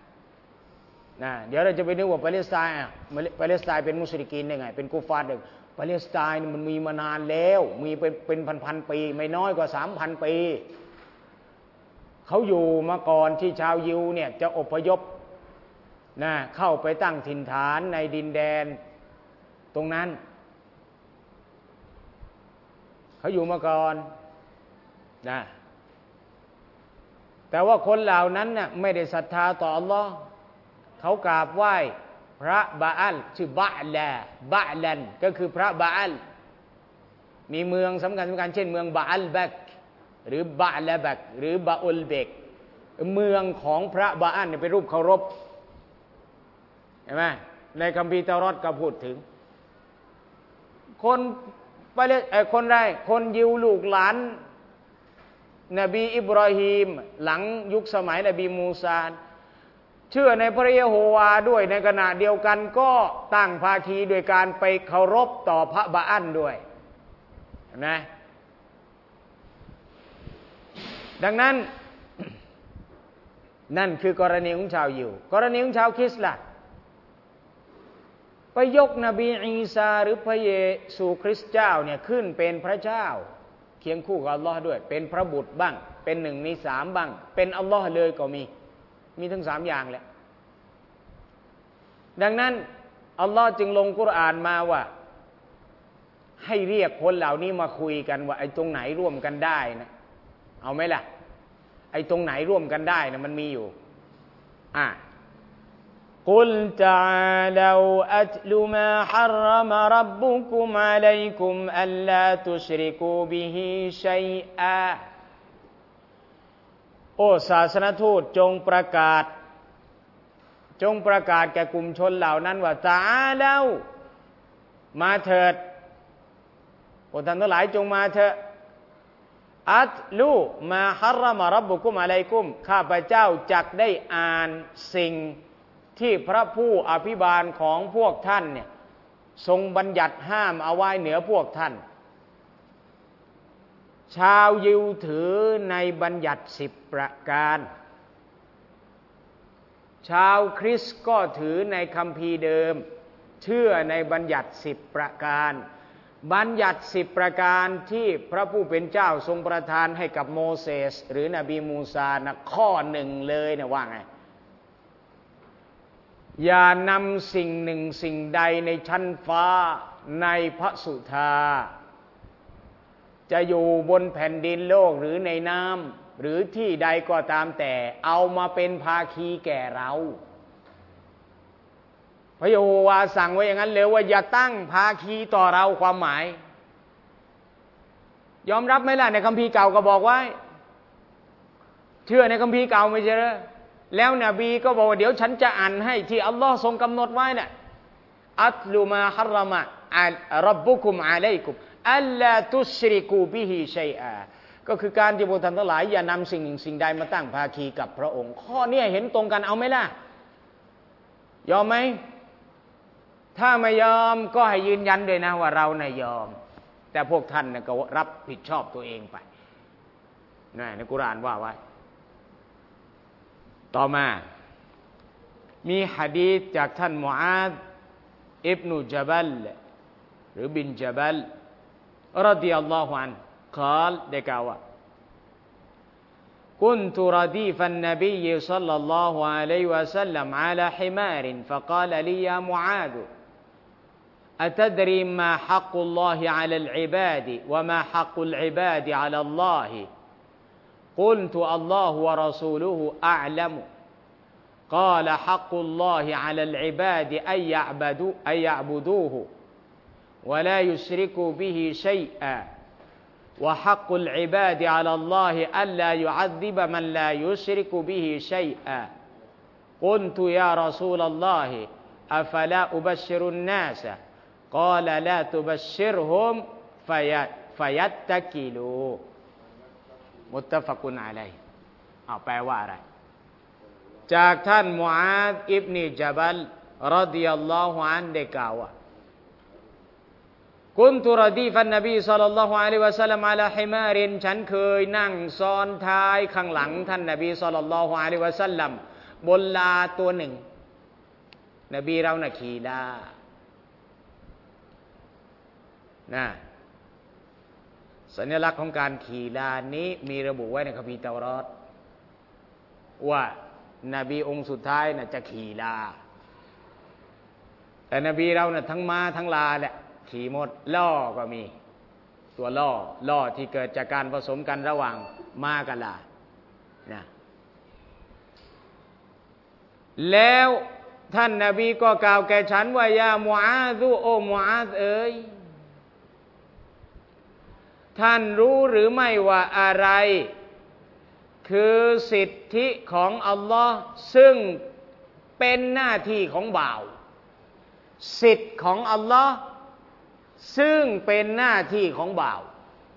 นะเดี๋ยวเราจะไปนึกว่าปาเลสไตน์อ่ะปาเลสไตน์เป็นมุชริกีนได้ไงเป็นกุฟาร์ได้ปาเลสไตน์มันมีมานานแล้วมีเป็นเป็นพันๆปีไม่น้อยกว่า สามพัน ปีเขาอยู่มาก่อนที่ชาวยิวเนี่ยจะอพยพนะเข้าไปตั้งถิ่นฐานในดินแดนตรงนั้นเขาอยู่มาก่อนนะแต่ว่าคนเหล่านั้นน่ะไม่ได้ศรัทธาต่ออัลลอฮ์เขากราบไหว้พระบาอัลชื่อบะลาบะลันก็คือพระบาอัลมีเมืองสำคัญสำคัญเช่นเมืองบาอัลบักหรือบะลาบักหรือบาอุลเบกเมืองของพระบาอัลเนี่ยเป็นรูปเคารพเห็นไหมในคัมภีร์เตารอดก็พูดถึงคนไปเลยคนไรคนยิวลูกหลานนบีอิบราฮิมหลังยุคสมัยนบีมูซาเชื่อในพระเยโฮวาด้วยในขณะเดียวกันก็ตั้งภาคีโดยการไปเคารพต่อพระบาอัลด้วยนะดังนั้นนั่นคือกรณีของชาวยิวกรณีของชาวคริสต์ล่ะไปยกนบีอีสาหรือพระเยซูคริสต์เจ้าเนี่ยขึ้นเป็นพระเจ้าเคียงคู่กับอัลลอฮ์ด้วยเป็นพระบุตรบ้างเป็นหนึ่งในสามบ้างเป็นอัลลอฮ์เลยก็มีมีทั้งสามอย่างแหละดังนั้นอัลลอฮ์จึงลงกุรอานมาว่าให้เรียกคนเหล่านี้มาคุยกันว่าไอ้ตรงไหนร่วมกันได้นะเอาไหมล่ะไอ้ตรงไหนร่วมกันได้นะมันมีอยู่อ่ะกุลตะอาลาอัตลุมาฮัรรมรับบุกุมอะลัยกุมอัลลาตุชริกูบิฮิชัยอะโอ้ศาสนทูตจงประกาศจงประกาศแก่กลุ่มชนเหล่านั้นว่าตะอาลามาเถิดพวกท่านทั้งหลายจงมาเถิดอัตลูมาฮัรรมรับบุกุมอะลัยกุมข้าพเจ้าจักได้อ่านสิ่งที่พระผู้อภิบาลของพวกท่านเนี่ยทรงบัญญัติห้ามเอาไว้เหนือพวกท่านชาวยิวถือในบัญญัติสิบประการชาวคริสต์ก็ถือในคัมภีร์เดิมเชื่อในบัญญัติสิบประการบัญญัติสิบประการที่พระผู้เป็นเจ้าทรงประทานให้กับโมเสสหรือนบีมูซานะข้อหนึ่งเลยนะว่าไงอย่านำสิ่งหนึ่งสิ่งใดในชั้นฟ้าในพระสุธาจะอยู่บนแผ่นดินโลกหรือในน้ำหรือที่ใดก็ตามแต่เอามาเป็นภาคีแก่เราพระเยโฮวาสั่งไว้อย่างนั้นเลยว่าอย่าตั้งภาคีต่อเราความหมายยอมรับไหมล่ะในคัมภีร์เก่าก็บอกไว้เชื่อในคัมภีร์เก่าไม่ใช่เหรอแล้วนบีก็บอกว่าเดี๋ยวฉันจะอ่านให้ที่อัลลอฮ์ทรงกำหนดไว้น่ะอัตลุมาฮัรรมะรับบุกุมอะลัยกุมอัลลาตุชริกูบิฮิชัยอาก็คือการที่พวกท่านทั้งหลายอย่านำสิ่งหนึ่งสิ่งใดมาตั้งภาคีกับพระองค์ข้อนี้เห็นตรงกันเอาไหมล่ะยอมไหมถ้าไม่ยอมก็ให้ยืนยันด้วยนะว่าเราเนี่ยยอมแต่พวกท่านเนี่ยก็รับผิดชอบตัวเองไปนี่ในกุรอานว่าไว้ต่อมามีหะดีษจากท่านมุอาซอิบนุญะบัลหรือบินญะบัลรอฎิยัลลอฮุอันฮุกล่าวได้กล่าวว่า كنت رديف النبي صلى الله عليه وسلم على حمار فقال لي يا معاذ أتدري ما حق الله على العباد وما حق العباد على الله قلت الله ورسوله أعلم قال حق الله على العباد أن يعبدوا أن يعبدوه ولا يشركوا به شيئا وحق العباد على الله ألا يعذب من لا يشرك به شيئا قلت يا رسول الله أفلا أبشر الناس قال لا تبشرهم فيتكلواมุตตะฟะกุนอะลัยฮิอ้าวแปลว่าอะไรจากท่านมุอาซอิบนุญะบัลรอฎิยัลลอฮุอันฮุได้กล่าวว่ากุนตุรดีฟันนบีศ็อลลัลลอฮุอะลัยฮิวะซัลลัมอะลาฮิมารินฉันเคยนั่งซ้อนท้ายข้างหลังท่านนบีศ็อลลัลลอฮุอะลัยฮิวะซัลลัมบนลาตัวหนึ่งนบีเราน่ะขี่ลานะสัญลักษณ์ของการขี่ลานี้มีระบุไว้ในคัมภีร์เตารอดว่านบีองค์สุดท้ายน่ะจะขี่ลาแต่นบีเราน่ะทั้งม้าทั้งลาแหละขี่หมดล่อก็มีตัวล่อล่อที่เกิดจากการผสมกันระหว่างม้ากับลานะแล้วท่านนบีก็กล่าวแก่ฉันว่ายามูอาซุโอมูอาซเอ๋ยท่านรู้หรือไม่ว่าอะไรคือสิทธิของอัลลอฮ์ซึ่งเป็นหน้าที่ของบ่าวสิทธิของอัลลอฮ์ซึ่งเป็นหน้าที่ของบ่าว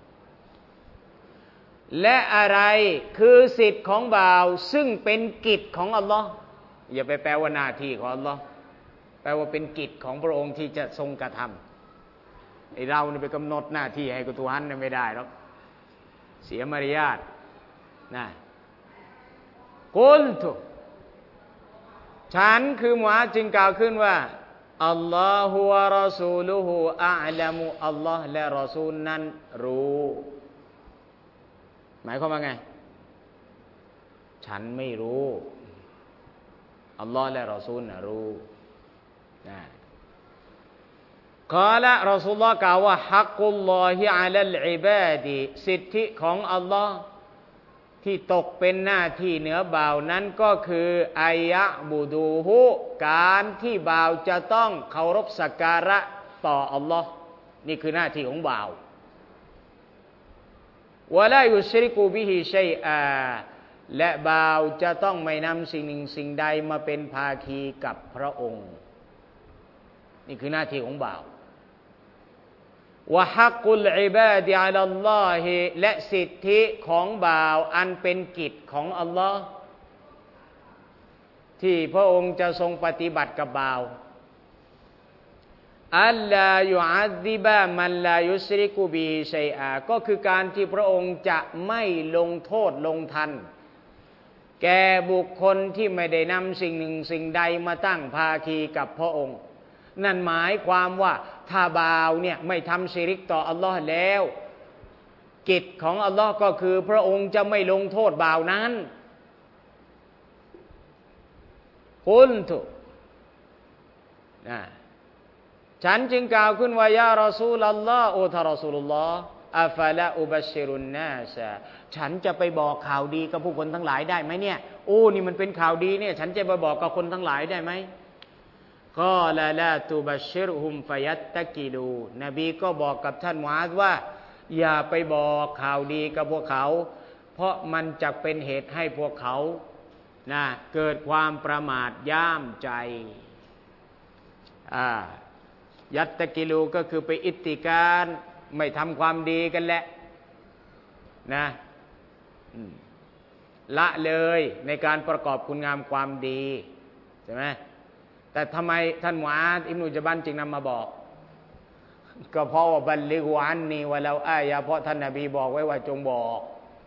และอะไรคือสิทธิของบ่าวซึ่งเป็นกิจของอัลลอฮ์อย่าไปแปลว่าหน้าที่ของอัลลอฮ์แปลว่าเป็นกิจของพระองค์ที่จะทรงกระทำไอ้เรานี่ไปกำหนดหน้าที่ให้กับตัวฮันไม่ได้หรอกเสียมารยาทนะกุลตุฉันคือมุอาซจึงกล่าวขึ้นว่าอัลลอฮฺวะรอซูลุฮุอะอ์ละมุอัลลอฮ์และรอซูลนั้นรู้หมายความว่าไงฉันไม่รู้อัลลอฮ์และรอซูลน่ะรู้นะกล่าวละรอซูลุลลอฮ์กล่าวว่าฮักกุลลอฮิอะลัลอิบาดิสิทธิของอัลลอฮ์ที่ตกเป็นหน้าที่เหนือบ่าวนั้นก็คืออายะบูดูฮุการที่บ่าวจะต้องเคารพสักการะต่ออัลลอฮ์นี่คือหน้าที่ของบ่าววะลายุชริกูบิฮิชัยอาและบ่าวจะต้องไม่นำสิ่งหนึ่งสิ่งใดมาเป็นภาคีกับพระองค์นี่คือหน้าที่ของบ่าววะฮักกุลอิบาดิอะลัลลอฮิและสิทธิของบ่าวอันเป็นกิจของอัลลอฮ์ที่พระองค์จะทรงปฏิบัติกับบ่าวอัลลายุอัซซิบะมันลายุชริกุบิฮิชัยอาก็คือการที่พระองค์จะไม่ลงโทษลงทันแก่บุคคลที่ไม่ได้นำสิ่งหนึ่งสิ่งใดมาตั้งภาคีกับพระองค์นั่นหมายความว่าถ้าบ่าวเนี่ยไม่ทำชิริกต่ออัลลอฮ์แล้วกิจของอัลลอฮ์ก็คือพระองค์จะไม่ลงโทษบ่าวนั้นกุลตุนะฉันจึงกล่าวขึ้นว่ายารอซูลัลลอฮ์โอทารอซูลุลลอฮ์อัฟละอุบัชชิรุนนาสฉันจะไปบอกข่าวดีกับผู้คนทั้งหลายได้ไหมเนี่ยโอ้นี่มันเป็นข่าวดีเนี่ยฉันจะไปบอกกับคนทั้งหลายได้ไหมกอลาลาตุบัชชิรฮุมฟยัตตะกิลูนบีก็บอกกับท่านมุอาซว่าอย่าไปบอกข่าวดีกับพวกเขาเพราะมันจะเป็นเหตุให้พวกเขานะเกิดความประมาทย่ามใจอ่ายัตตะกิลูก็คือไปอิตติการไม่ทำความดีกันแหละนะละเลยในการประกอบคุณงามความดีใช่ไหมแต่ทำไมท่านมุอาซอิบนุญะบันจึงนำมาบอกก็เพราะว่าบัลลิกุอันนีวะลาอายะเพราะท่านนบีบอกไว้ว่าจงบอก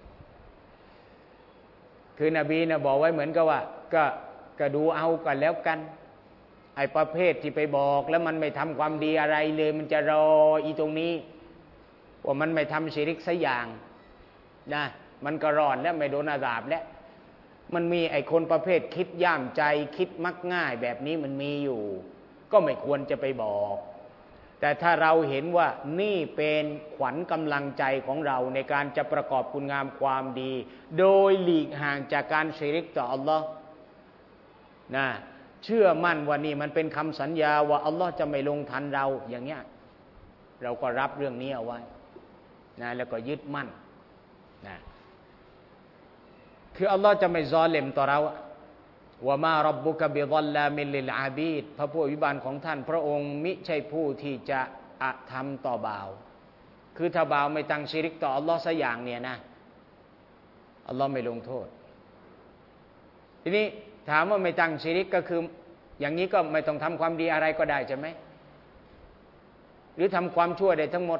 คือนบีนะบอกไว้เหมือนกับว่าก็ก็ดูเอากันแล้วกันไอ้ประเภทที่ไปบอกแล้วมันไม่ทำความดีอะไรเลยมันจะรออีตรงนี้ว่ามันไม่ทำชิริกสักอย่างนะมันก็รอดแล้วไม่โดนอาสาบแล้วมันมีไอ้คนประเภทคิดย่ามใจคิดมักง่ายแบบนี้มันมีอยู่ก็ไม่ควรจะไปบอกแต่ถ้าเราเห็นว่านี่เป็นขวัญกำลังใจของเราในการจะประกอบคุณงามความดีโดยหลีกห่างจากการชิริกต่ออัลลอฮ์นะเชื่อมั่นว่านี่มันเป็นคำสัญญาว่าอัลลอฮ์จะไม่ลงทันเราอย่างเงี้ยเราก็รับเรื่องนี้เอาไว้นะแล้วก็ยึดมั่นนะคืออัลลอฮ์จะไม่ซอลิมต่อเราว่ามาร็อบบุกะบิฎอลลามินลิลอาบีดพระผู้อภิบาลของท่านพระองค์มิใช่ผู้ที่จะอาธรรมต่อบ่าวคือถ้าบ่าวไม่ตั้งชิริกต่ออัลลอฮ์สักอย่างเนี่ยนะอัลลอฮ์ไม่ลงโทษทีนี้ถามว่าไม่ตั้งชิริกก็คืออย่างนี้ก็ไม่ต้องทำความดีอะไรก็ได้ใช่ไหมหรือทำความชั่วได้ทั้งหมด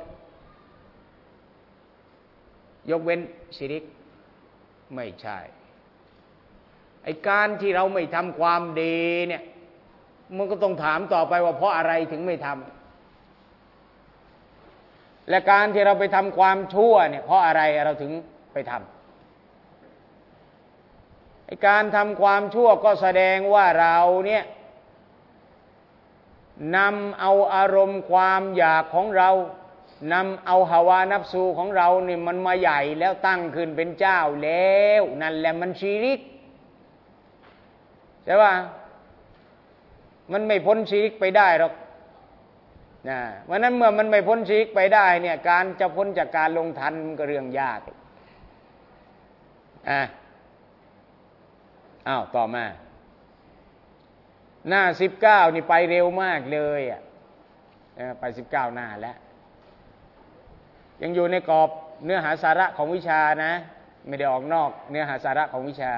ยกเว้นชิริกไม่ใช่ไอ้การที่เราไม่ทำความดีเนี่ยมันก็ต้องถามต่อไปว่าเพราะอะไรถึงไม่ทและการที่เราไปทำความชั่วเนี่ยเพราะอะไรเราถึงไปทำไอ้การทำความชั่วก็แสดงว่าเราเนี่ยนำเอาอารมณ์ความอยากของเรานำเอาฮาวานัฟซูของเราเนี่ยมันมาใหญ่แล้วตั้งขึ้นเป็นเจ้าแล้วนั่นแหละมันชิริกใช่ป่ะมันไม่พ้นชิริกไปได้หรอกนะวันนั้นเมื่อมันไม่พ้นชิริกไปได้เนี่ยการจะพ้นจากการลงทันมันก็เรื่องยากอ่ะอ้าวต่อมาหน้าสิบเก้านี่ไปเร็วมากเลยอ่ะไปสิบเก้าหน้าแล้วยังอยู่ในกรอบเนื้อหาสาระของวิชานะไม่ได้ออกนอกเนื้อหาสาระของวิชา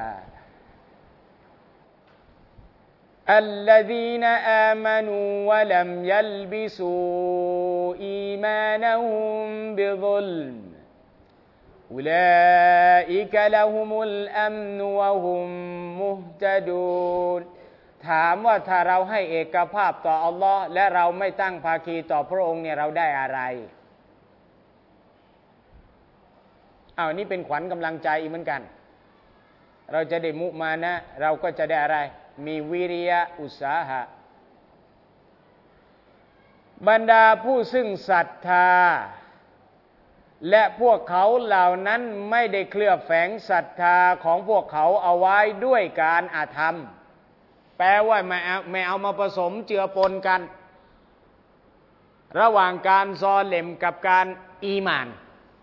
الذين آمنوا ولم يلبسوا إيمانهم بظلم أولئك لهم الأمن وهم مهتدون ถามว่าถ้าเราให้เอกภาพต่ออัลลอฮ์และเราไม่ตั้งภาคีต่อพระองค์เนี่ยเราได้อะไรอ้าวนี่เป็นขวัญกำลังใจอีกเหมือนกันเราจะได้มุมานะเราก็จะได้อะไรมีวิริยะอุตสาหะบรรดาผู้ซึ่งศรัทธาและพวกเขาเหล่านั้นไม่ได้เคลือบแฝงศรัทธาของพวกเขาเอาไว้ด้วยการอาธรรมแปลว่าไม่เอาไม่เอามาผสมเจือปนกันระหว่างการซอเลมกับการอีหม่าน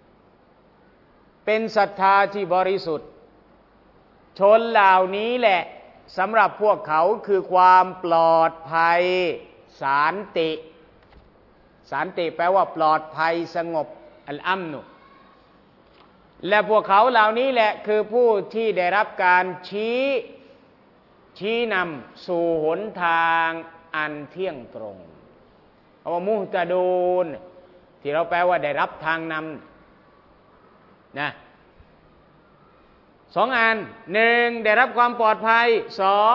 เป็นศรัทธาที่บริสุทธิ์ชนเหล่านี้แหละสำหรับพวกเขาคือความปลอดภัยสันติสันติแปลว่าปลอดภัยสงบอัลอัมนุและพวกเขาเหล่านี้แหละคือผู้ที่ได้รับการชี้ชี้นำสู่หนทางอันเที่ยงตรงเอาว่ามุฮตะดูนที่เราแปลว่าได้รับทางนำนะสองอันหนึ่งได้รับความปลอดภัยสอง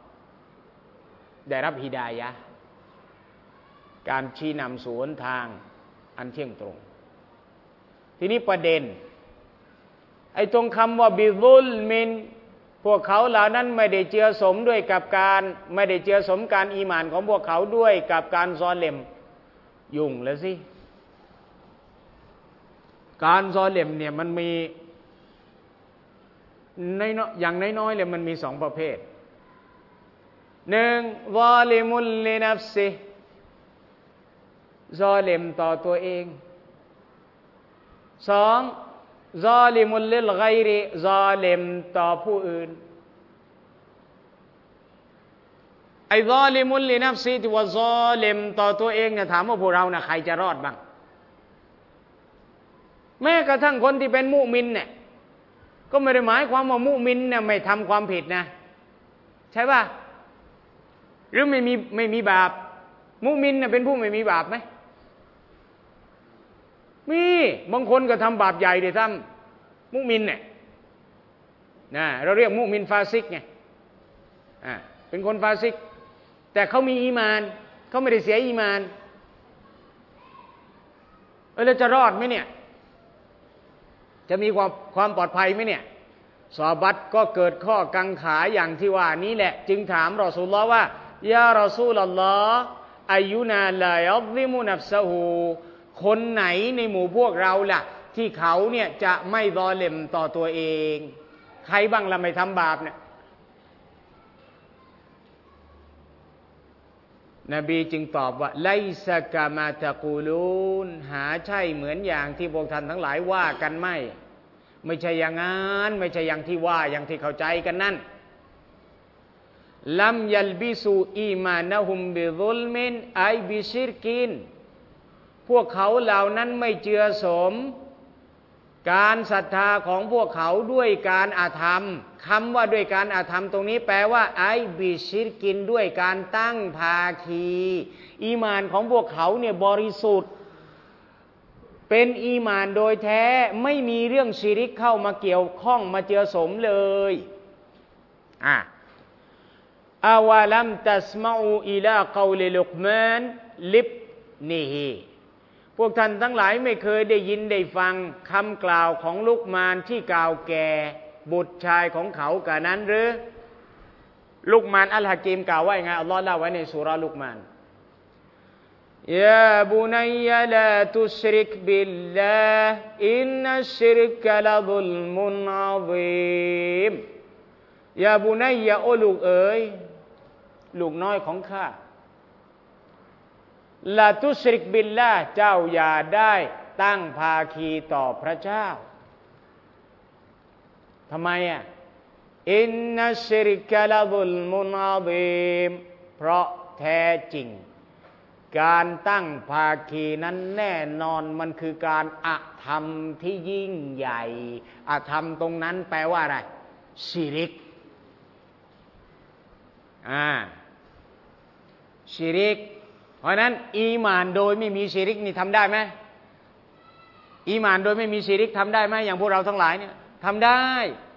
ได้รับฮิดายะห์การชี้นำสู่หนทางอันเที่ยงตรงทีนี้ประเด็นไอ้ตรงคำว่าบิซุลมินพวกเขาเหล่านั้นไม่ได้เจือสมด้วยกับการไม่ได้เจือสมการอีหม่านของพวกเขาด้วยกับการซอเลมยุ่งแล้วสิการซอเลมเนี่ยมันมีในอย่างน้อยๆเลยมันมีสองประเภทหนึ่งซอลิมุลลินัฟซิซอเลมต่อตัวเองสองซอลิมุลลิลฆอยริซอเลมต่อผู้อื่นไอ้ซอลิมุลลินัฟซิที่ว่าซอเลมต่อตัวเองเนี่ยถามว่าพวกเราน่ะใครจะรอดบ้างแม้กระทั่งคนที่เป็นมุมินเนี่ยก็ไม่ได้หมายความว่ามุมินเนี่ยไม่ทำความผิดนะใช่ป่ะหรือไม่มีไม่มีบาปมุมินเนี่ยเป็นผู้ไม่มีบาปไหมมีบางคนก็ทำบาปใหญ่เดี๋ยวทำมุมินเนี่ยนะเราเรียกมุมินฟาซิกไงอ่าเป็นคนฟาซิกแต่เขามีอีมานเขาไม่ได้เสียอีมานเออแล้วจะรอดไหมเนี่ยจะมีความความปลอดภัยไหมเนี่ยซอบัตก็เกิดข้อกังขาอย่างที่ว่านี้แหละจึงถามรอซูลุลลอฮ์ว่ายารอซูลุลลอฮ์อายุนาลายัซลิมุนัฟซะฮูคนไหนในหมู่พวกเราล่ะที่เขาเนี่ยจะไม่ซอเลมต่อตัวเองใครบ้างล่ะไม่ทำบาปเนี่ยนบีจึงตอบว่าไลซะกะมาตะกูลูนหาใช่เหมือนอย่างที่พวกท่านทั้งหลายว่ากันไม่ไม่ใช่อย่างนั้นไม่ใช่อย่างที่ว่าอย่างที่เข้าใจกันนั่นลัมยัลบิซูอีมานะฮุมบิซุลมินไอบิชิรกินพวกเขาเหล่านั้นไม่เจือสมการศรัทธาของพวกเขาด้วยการอาธรรมคำว่าด้วยการอาธรรมตรงนี้แปลว่าไอบิชิรกินด้วยการตั้งภาคีอีมานของพวกเขาเนี่ยบริสุทธิ์เป็นอีมานโดยแท้ไม่มีเรื่องชิริกเข้ามาเกี่ยวข้องมาเจือสมเลยอ่ะอาวะลัมตัสมาอูอิลากอลิลุกมานลิบนีฮีพวกท่านทั้งหลายไม่เคยได้ยินได้ฟังคำกล่าวของลุกมานที่กล่าวแก่บุตรชายของเขากะนั้นหรือลุกมานอัลฮะกีมกล่าวว่าอย่างไรอัลลอฮ์เล่าไว้ในซูเราะห์ลุกมานยาบุนัยยะลาตุชริกบิลลาฮ์อินนัชริกะละซุลมุนอะซีมยาบุนัยยะโอลูกเอ๋ยลูกน้อยของข้าลาตุชริกบิลลาฮ์เจ้าอย่าได้ตั้งภาคีต่อพระเจ้าทำไมอ่ะอินนัชริกะละซุลมุนอะซีมเพราะแท้จริงการตั้งภาคีนั้นแน่นอนมันคือการอธรรมที่ยิ่งใหญ่อธรรมตรงนั้นแปลว่าอะไรชิริกอ่าชิริกเพราะนั้นอีหม่านโดยไม่มีชิริกนี่ทำได้ไหมอีหม่านโดยไม่มีชิริกทำได้ไหมอย่างพวกเราทั้งหลายเนี่ยทำได้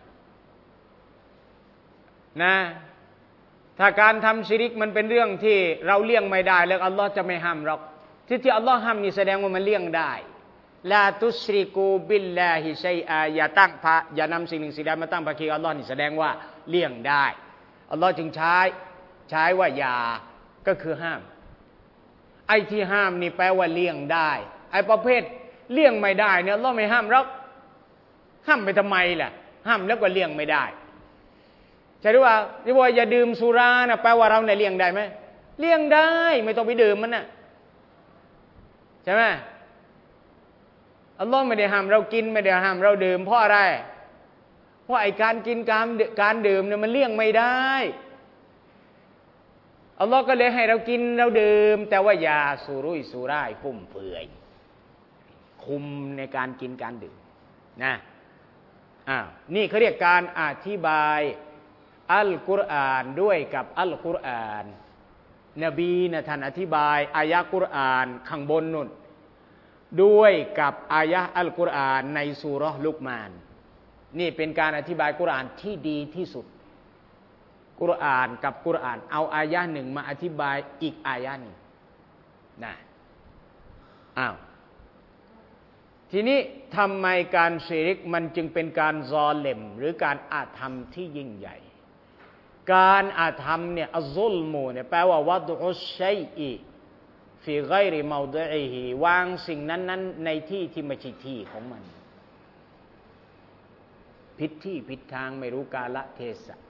นะถ้าการทำชิริกมันเป็นเรื่องที่เราเลี่ยงไม่ได้แล้วอัลลอฮ์จะไม่ห้ามหรอกที่ที่อัลลอฮ์ห้ามนี่แสดงว่ามันเลี่ยงได้ลาตุชริกูบิลลาฮิชัยอาอย่าตั้งพระอย่านำสิ่งหนึ่งสิ่งใดมาตั้งภาคีอัลลอฮ์นี่แสดงว่าเลี่ยงได้อัลลอฮ์จึงใช้ใช้ว่าอย่าก็คือห้ามไอ้ที่ห้ามนี่แปลว่าเลี่ยงได้ไอ้ประเภทเลี่ยงไม่ได้เนี่ยอัลลอฮ์ไม่ห้ามหรอกห้ามไปทำไมล่ะห้ามแล้วก็เลี่ยงไม่ได้ใช่หรือเปล่าที่ว่าอย่าดื่มสุรานะแปลว่าเราเนี่ยเลี่ยงได้ไหมเลี่ยงได้ไม่ต้องไปดื่มมันน่ะใช่ไหมอัลลอฮ์ไม่ได้ห้ามเรากินไม่ได้ห้ามเราดื่มเพราะอะไรเพราะไอ้การกินการการดื่มเนี่ยมันเลี่ยงไม่ได้อัลลอฮ์ก็เลยให้เรากินเราดื่มแต่ว่าอย่าสุรุ่ยสุร่ายฟุ่มเฟือยคุมในการกินการดื่มนะอ้าวนี่เขาเรียกการอธิบายอัลกุรอานด้วยกับอัลกุรอานนบีนะท่านอธิบายอายะกุรอานข้างบนนู่นด้วยกับอายะอัลกุรอานในซูเราะห์ลุกมานนี่เป็นการอธิบายกุรอานที่ดีที่สุดกุรอานกับกุรอานเอาอายะหนึ่งมาอธิบายอีกอายะหนึ่งนะอ้าวทีนี้ทำไมการชิริกมันจึงเป็นการซอเลมหรือการอาธรรมที่ยิ่งใหญ่การอาธรรมเนี่ยอัลซุลมูเนี่ยแปลว่าวัดอุชัยอีฟีไกริมาวดิอิฮิวางสิ่งนั้นๆในที่ที่ไม่ใช่ที่ของมันผิดที่ผิดทางไม่รู้กาลเทศะ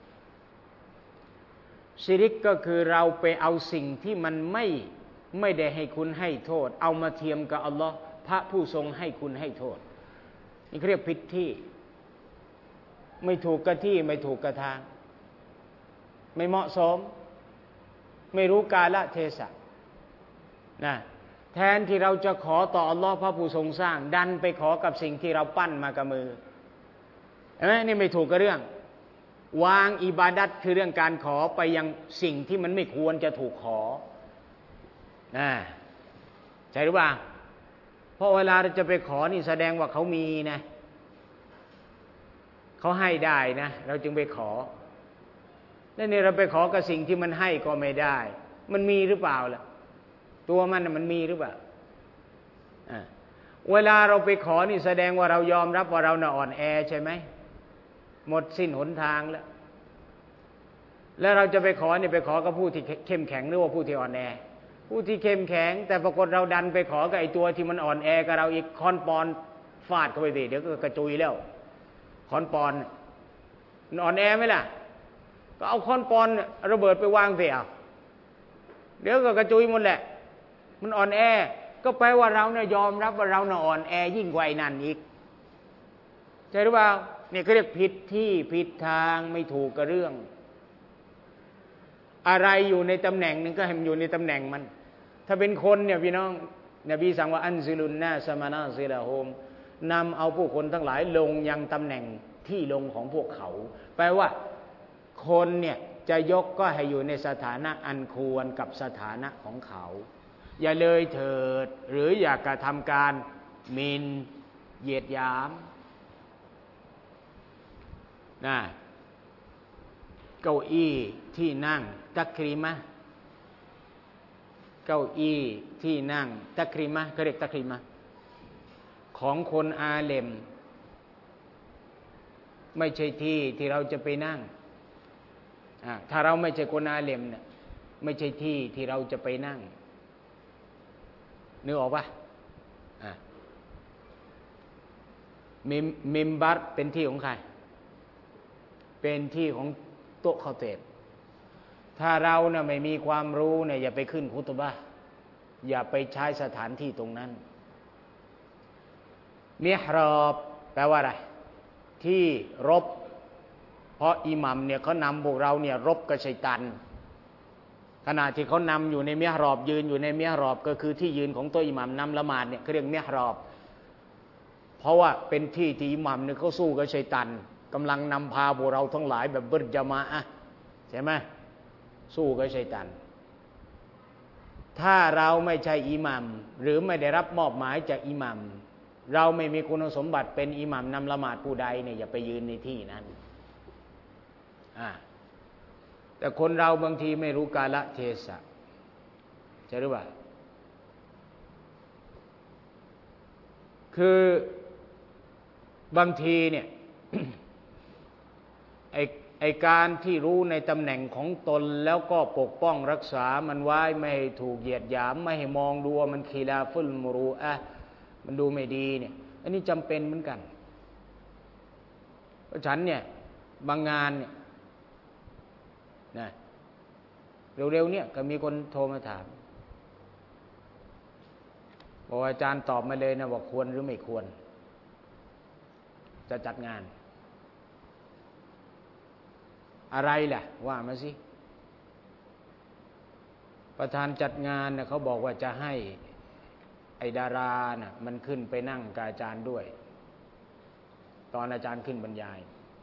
ชิริกก็คือเราไปเอาสิ่งที่มันไม่ไม่ได้ให้คุณให้โทษเอามาเทียมกับอัลลอฮ์พระผู้ทรงให้คุณให้โทษนี่เรียกผิดที่ไม่ถูกกะที่ไม่ถูกกะทางไม่เหมาะสมไม่รู้กาลเทศะนะแทนที่เราจะขอต่ออัลลอฮ์พระผู้ทรงสร้างดันไปขอกับสิ่งที่เราปั้นมากับมือเห็นไหมนี่ไม่ถูกกับเรื่องวางอิบาดัตคือเรื่องการขอไปยังสิ่งที่มันไม่ควรจะถูกขอนะใช่หรือเปล่าเพราะเวลาเราจะไปขอนี่แสดงว่าเขามีนะเขาให้ได้นะเราจึงไปขอแล้วนี่เราไปขอกับสิ่งที่มันให้ก็ไม่ได้มันมีหรือเปล่าล่ะตัวมันมันมีหรือเปล่าเวลาเราไปขอนี่แสดงว่าเรายอมรับว่าเราน่ะอ่อนแอใช่ไหมหมดสิ้นหนทางแล้วแล้วเราจะไปขอเนี่ยไปขอกับผู้ที่เข้มแข็งหรือว่าผู้ที่อ่อนแอผู้ที่เข้มแข็งแต่ปรากฏเราดันไปขอกับไอ้ตัวที่มันอ่อนแอกับเราอีกคอนปอนฟาดเข้าไปสิเดี๋ยวก็กระจุยแล้วคอนปอนมันอ่อนแอไหมล่ะก็เอาคอนปอนระเบิดไปวางสิเอาเดี๋ยวก็กระจุยหมดแหละมันอ่อนแอก็แปลว่าเราเนี่ยยอมรับว่าเราเนี่ยอ่อนแอยิ่งกว่าไอ้นั่นอีกใช่หรือเปล่าเนี่ยเขาเรียกผิดที่ผิดทางไม่ถูกกับเรื่องอะไรอยู่ในตำแหน่งนึงก็ให้มันอยู่ในตำแหน่งมันถ้าเป็นคนเนี่ยพี่น้องนบีสั่งว่าอันซิลุนนาสมานาซิลาโฮมนำเอาผู้คนทั้งหลายลงยังตำแหน่งที่ลงของพวกเขาแปลว่าคนเนี่ยจะยกก็ให้อยู่ในสถานะอันควรกับสถานะของเขาอย่าเลยเถิดหรืออย่ากระทำการหมิ่นเหยียดหยามนะเก้าอี้ที่นั่งตักรีมะเเก้าอี้ที่นั่งตักรีมะเขาเรียกตักรีมะของคนอาเลมไม่ใช่ที่ที่เราจะไปนั่งถ้าเราไม่ใช่คนอาเลมเนี่ยไม่ใช่ที่ที่เราจะไปนั่งนึกออกปะมิมมิมบัตเป็นที่ของใครเป็นที่ของโต๊ะเคาเตบถ้าเราเนี่ยไม่มีความรู้เนี่ยอย่าไปขึ้นคุตบะห์อย่าไปใช้สถานที่ตรงนั้นมิฮรอบแปลว่าอะไรที่รบเพราะอิหมัมเนี่ยเขานำพวกเราเนี่ยรบกับชัยฏอนขณะที่เขานำอยู่ในมิฮรอบยืนอยู่ในมิฮรอบก็คือที่ยืนของตัวอิหมัมนำละหมาดเนี่ยเขาเรียกมิฮรอบเพราะว่าเป็นที่ที่อิหมัมเนี่ยเขาสู้กับชัยฏอนกำลังนำพาพวกเราทั้งหลายแบบเบิดญะมาอะห์ใช่ไหมสู้กับชัยฏอนถ้าเราไม่ใช่อิหมัมหรือไม่ได้รับมอบหมายจากอิหมัมเราไม่มีคุณสมบัติเป็นอิหมัมนำละหมาดผู้ใดเนี่ยอย่าไปยืนในที่นั้นอ่าแต่คนเราบางทีไม่รู้กาลเทศะใช่หรือเปล่าคือบางทีเนี่ย ไอไอการที่รู้ในตำแหน่งของตนแล้วก็ปกป้องรักษามันไว้ไม่ให้ถูกเหยียดหยามไม่ให้มองดูว่ามันคีลาฟุลมุรูอะห์มันดูไม่ดีเนี่ยอันนี้จำเป็นเหมือนกันเพราะฉันเนี่ยบางงานเนี่ยนะเร็วๆเนี่ยก็มีคนโทรมาถามบอกอาจารย์ตอบมาเลยนะว่าควรหรือไม่ควรจะจัดงานอะไรล่ะว่ามาสิประธานจัดงานเนี่ยเขาบอกว่าจะให้ไอ้ดาราน่ะมันขึ้นไปนั่งกับอาจารย์ด้วยตอนอาจารย์ขึ้นบรรยาย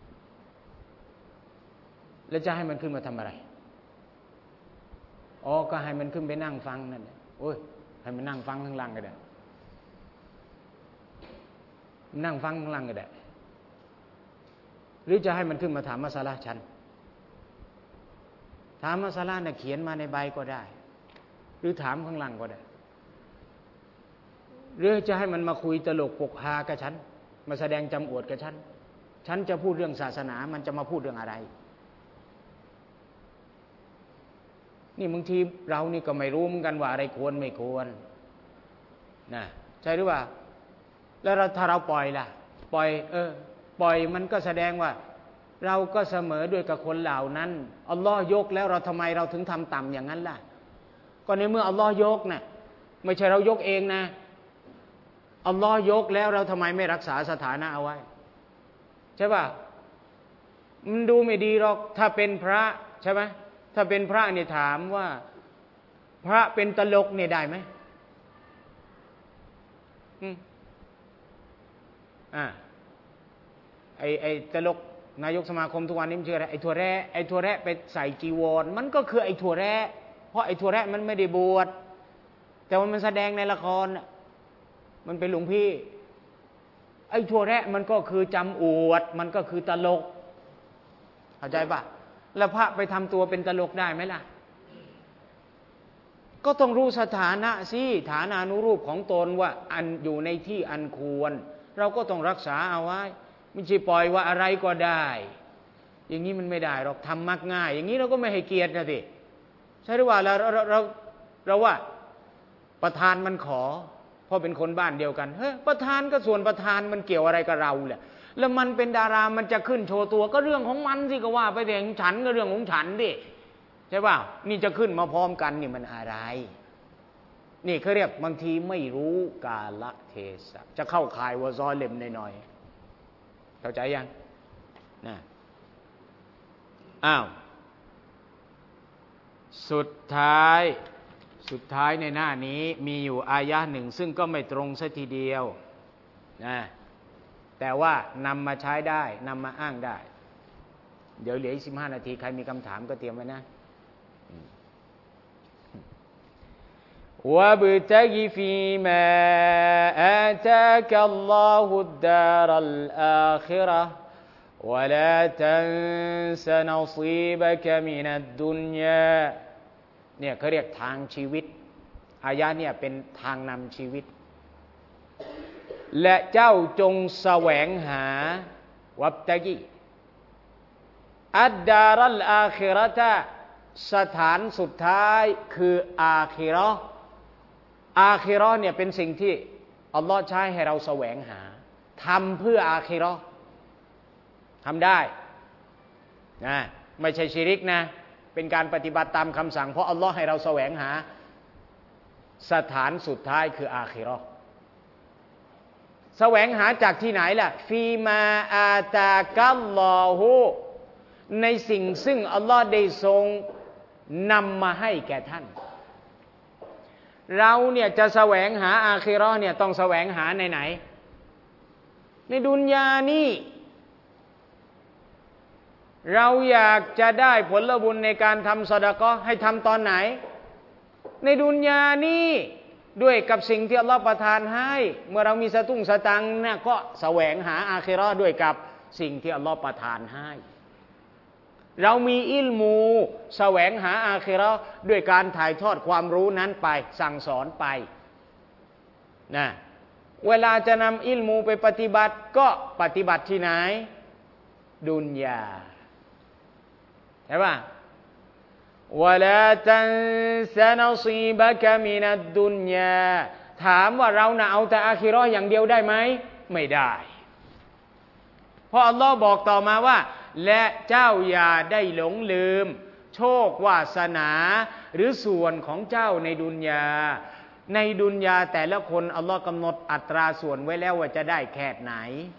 แล้วจะให้มันขึ้นมาทำอะไรอ๋อก็ให้มันขึ้นไปนั่งฟังนั่นแหละโอ้ยให้มันนั่งฟังข้างล่างก็ได้นั่งฟังข้างล่างก็ได้หรือจะให้มันขึ้นมาถามมัสละฉันถามมัสละเนี่ยเขียนมาในใบก็ได้หรือถามข้างล่างก็ได้หรือจะให้มันมาคุยตลกปกฮากับฉันมาแสดงจำอวดกับฉันฉันจะพูดเรื่องศาสนามันจะมาพูดเรื่องอะไรนี่บางทีเรานี่ก็ไม่รู้เหมือนกันว่าอะไรควรไม่ควรนะใช่หรือเปล่าแล้วเราถ้าเราปล่อยล่ะปล่อยเออปล่อยมันก็แสดงว่าเราก็เสมอด้วยกับคนเหล่านั้นอัลลอฮ์ยกแล้วเราทำไมเราถึงทำต่ำอย่างนั้นล่ะก็ในเมื่ออัลลอฮ์ยกน่ะไม่ใช่เรายกเองนะอัลลอฮ์ยกแล้วเราทำไมไม่รักษาสถานะเอาไว้ใช่ป่ะมันดูไม่ดีหรอกถ้าเป็นพระใช่ไหมถ้าเป็นพระเนี่ยถามว่าพระเป็นตลกเนี่ยได้ไหมอืมอ่าไอไอตลกนายกสมาคมทุกวันนี้มันชื่ออะไรไอถั่วแระไอถั่วแระไปใส่จีวรมันก็คือไอถั่วแระเพราะไอถั่วแระมันไม่ได้บวชแต่ว่ามันแสดงในละครมันเป็นหลวงพี่ไอ้ถั่วแระมันก็คือจำอวดมันก็คือตลกเข้าใจป่ะแล้วพระไปทำตัวเป็นตลกได้ไหมล่ะก็ต้องรู้สถานะสิฐานานุรูปของตนว่าอันอยู่ในที่อันควรเราก็ต้องรักษาเอาไว้ไม่ใช่ปล่อยว่าอะไรก็ได้อย่างนี้มันไม่ได้หรอกทำมักง่ายอย่างนี้เราก็ไม่ให้เกียรตินะสิใช่หรือว่าเราเราเราเราว่าประธานมันขอเพราะเป็นคนบ้านเดียวกันเฮ้ยประธานก็ส่วนประธานมันเกี่ยวอะไรกับเราแหละแล้วมันเป็นดารามันจะขึ้นโชว์ตัวก็เรื่องของมันสิก็ว่าไปแต่ของฉันก็เรื่องของฉันดิใช่ป่ะนี่จะขึ้นมาพร้อมกันนี่มันอะไรนี่เขาเรียกบางทีไม่รู้กาลเทศะจะเข้าข่ายวะซอเล็มหน่อยๆเข้าใจยังนะอ้าวสุดท้ายสุดท้ายในหน้านี้มีอยู่อายะหนึ่งซึ่งก็ไม่ตรงซะทีเดียวนะแต่ว่านำมาใช้ได้นำมาอ้างได้เดี๋ยวเหลืออีกสิบห้านาทีใครมีคำถามก็เตรียมไว้นะวะบตะกิฟีมาอาตากะอัลลอฮุดดารัลอาคิเราะห์วะลาตันซะนอซีบะกะมินัดดุนยาเนี่ยเขาเรียกทางชีวิตอายะเนี่ยเป็นทางนำชีวิตและเจ้าจงแสวงหาวับตะกีอัดดารัลอาคิเราะฮ์สถานสุดท้ายคืออาคิเราะห์อาคิเราะห์เนี่ยเป็นสิ่งที่อัลลอฮ์ใช้ให้เราแสวงหาทำเพื่ออาคิเราะห์ทำได้นะไม่ใช่ชิริกนะเป็นการปฏิบัติตามคำสั่งเพราะอัลลอฮ์ให้เราแสวงหาสถานสุดท้ายคืออาคิเราะห์แสวงหาจากที่ไหนล่ะฟีมาอาตากัลลอฮุในสิ่งซึ่งอัลลอฮ์ได้ทรงนำมาให้แก่ท่านเราเนี่ยจะแสวงหาอาคิเราะห์เนี่ยต้องแสวงหาในไหนในดุนยานี่เราอยากจะได้ผลบุญในการทำซอดาเกาะห์ให้ทำตอนไหนในดุนยานี่ด้วยกับสิ่งที่อัลลอฮฺประทานให้เมื่อเรามีสตุ้งสตังค์เนี่ยก็แสวงหาอาคิเราะห์ด้วยกับสิ่งที่อัลลอฮฺประทานให้เรามีอิลมูแสวงหาอาคิเราะห์ด้วยการถ่ายทอดความรู้นั้นไปสั่งสอนไปนะเวลาจะนำอิลมูไปปฏิบัติก็ปฏิบัติที่ไหนดุนยาใช่ป่ะวะลาตันซะนอซีบะกะมินัดดุนยาถามว่าเราน่ะเอาแต่อาคิเราะห์อย่างเดียวได้ไหมไม่ได้เพราะอัลลอฮ์บอกต่อมาว่าและเจ้าอย่าได้หลงลืมโชควาสนาหรือส่วนของเจ้าในดุนยาในดุนยาแต่ละคนอัลลอฮ์กำหนดอัตราส่วนไว้แล้วว่าจะได้แค่ไหน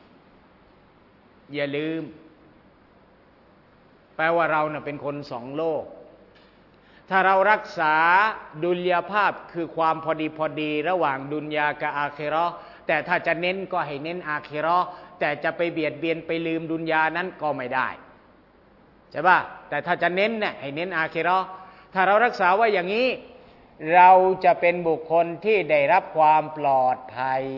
อย่าลืมแปลว่าเราน่ะเป็นคนสองโลกถ้าเรารักษาดุลยภาพคือความพอดีพอดีระหว่างดุนยากับอาคิเราะห์แต่ถ้าจะเน้นก็ให้เน้นอาคิเราะห์แต่จะไปเบียดเบียนไปลืมดุนยานั้นก็ไม่ได้ใช่ป่ะแต่ถ้าจะเน้นเนี่ยให้เน้นอาคิเราะห์ถ้าเรารักษาไว้อย่างนี้เราจะเป็นบุคคลที่ได้รับความปลอดภัย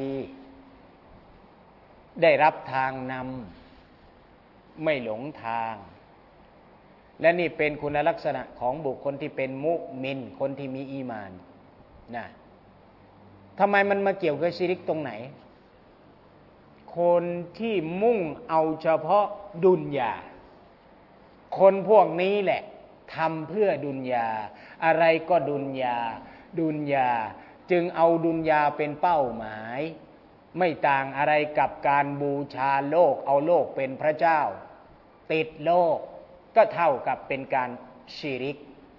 ได้รับทางนำไม่หลงทางและนี่เป็นคุณลักษณะของบุคคลที่เป็นมุมินคนที่มีอีมานนะทำไมมันมาเกี่ยวกับชิริกตรงไหนคนที่มุ่งเอาเฉพาะดุนยาคนพวกนี้แหละทำเพื่อดุนยาอะไรก็ดุนยาดุนยาจึงเอาดุนยาเป็นเป้าหมายไม่ต่างอะไรกับการบูชาโลกเอาโลกเป็นพระเจ้าติดโลกก็เท่ากับเป็นการชิริก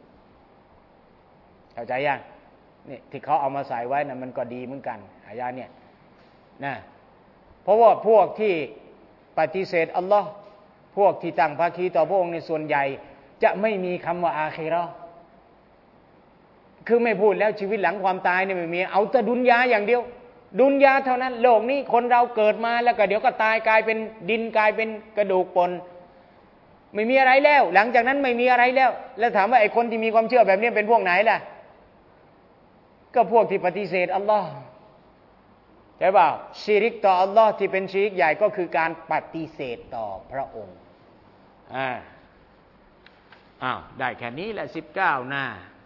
เข้าใจยังนี่ที่เขาเอามาใส่ไว้นะมันก็ดีเหมือนกันอายะเนี่ยนะเพราะว่าพวกที่ปฏิเสธอัลลอฮ์พวกที่ตั้งภาคีต่อพระองค์ในส่วนใหญ่จะไม่มีคำว่าอาคิเราะห์คือไม่พูดแล้วชีวิตหลังความตายเนี่ยไม่มีเอาแต่ดุนยาอย่างเดียวดุนยาเท่านั้นโลกนี้คนเราเกิดมาแล้วก็เดี๋ยวก็ตายกลายเป็นดินกลายเป็นกระดูกปนไม่มีอะไรแล้วหลังจากนั้นไม่มีอะไรแล้วแล้วถามว่าไอ้คนที่มีความเชื่อแบบนี้เป็นพวกไหนล่ะก็พวกที่ปฏิเสธอัลลอฮ์ใช่ป่าวชิริกต่ออัลลอฮ์ที่เป็นชิริกใหญ่ก็คือการปฏิเสธต่อพระองค์อ่าอ้าวได้แค่นี้แหละสิบเก้าหน้า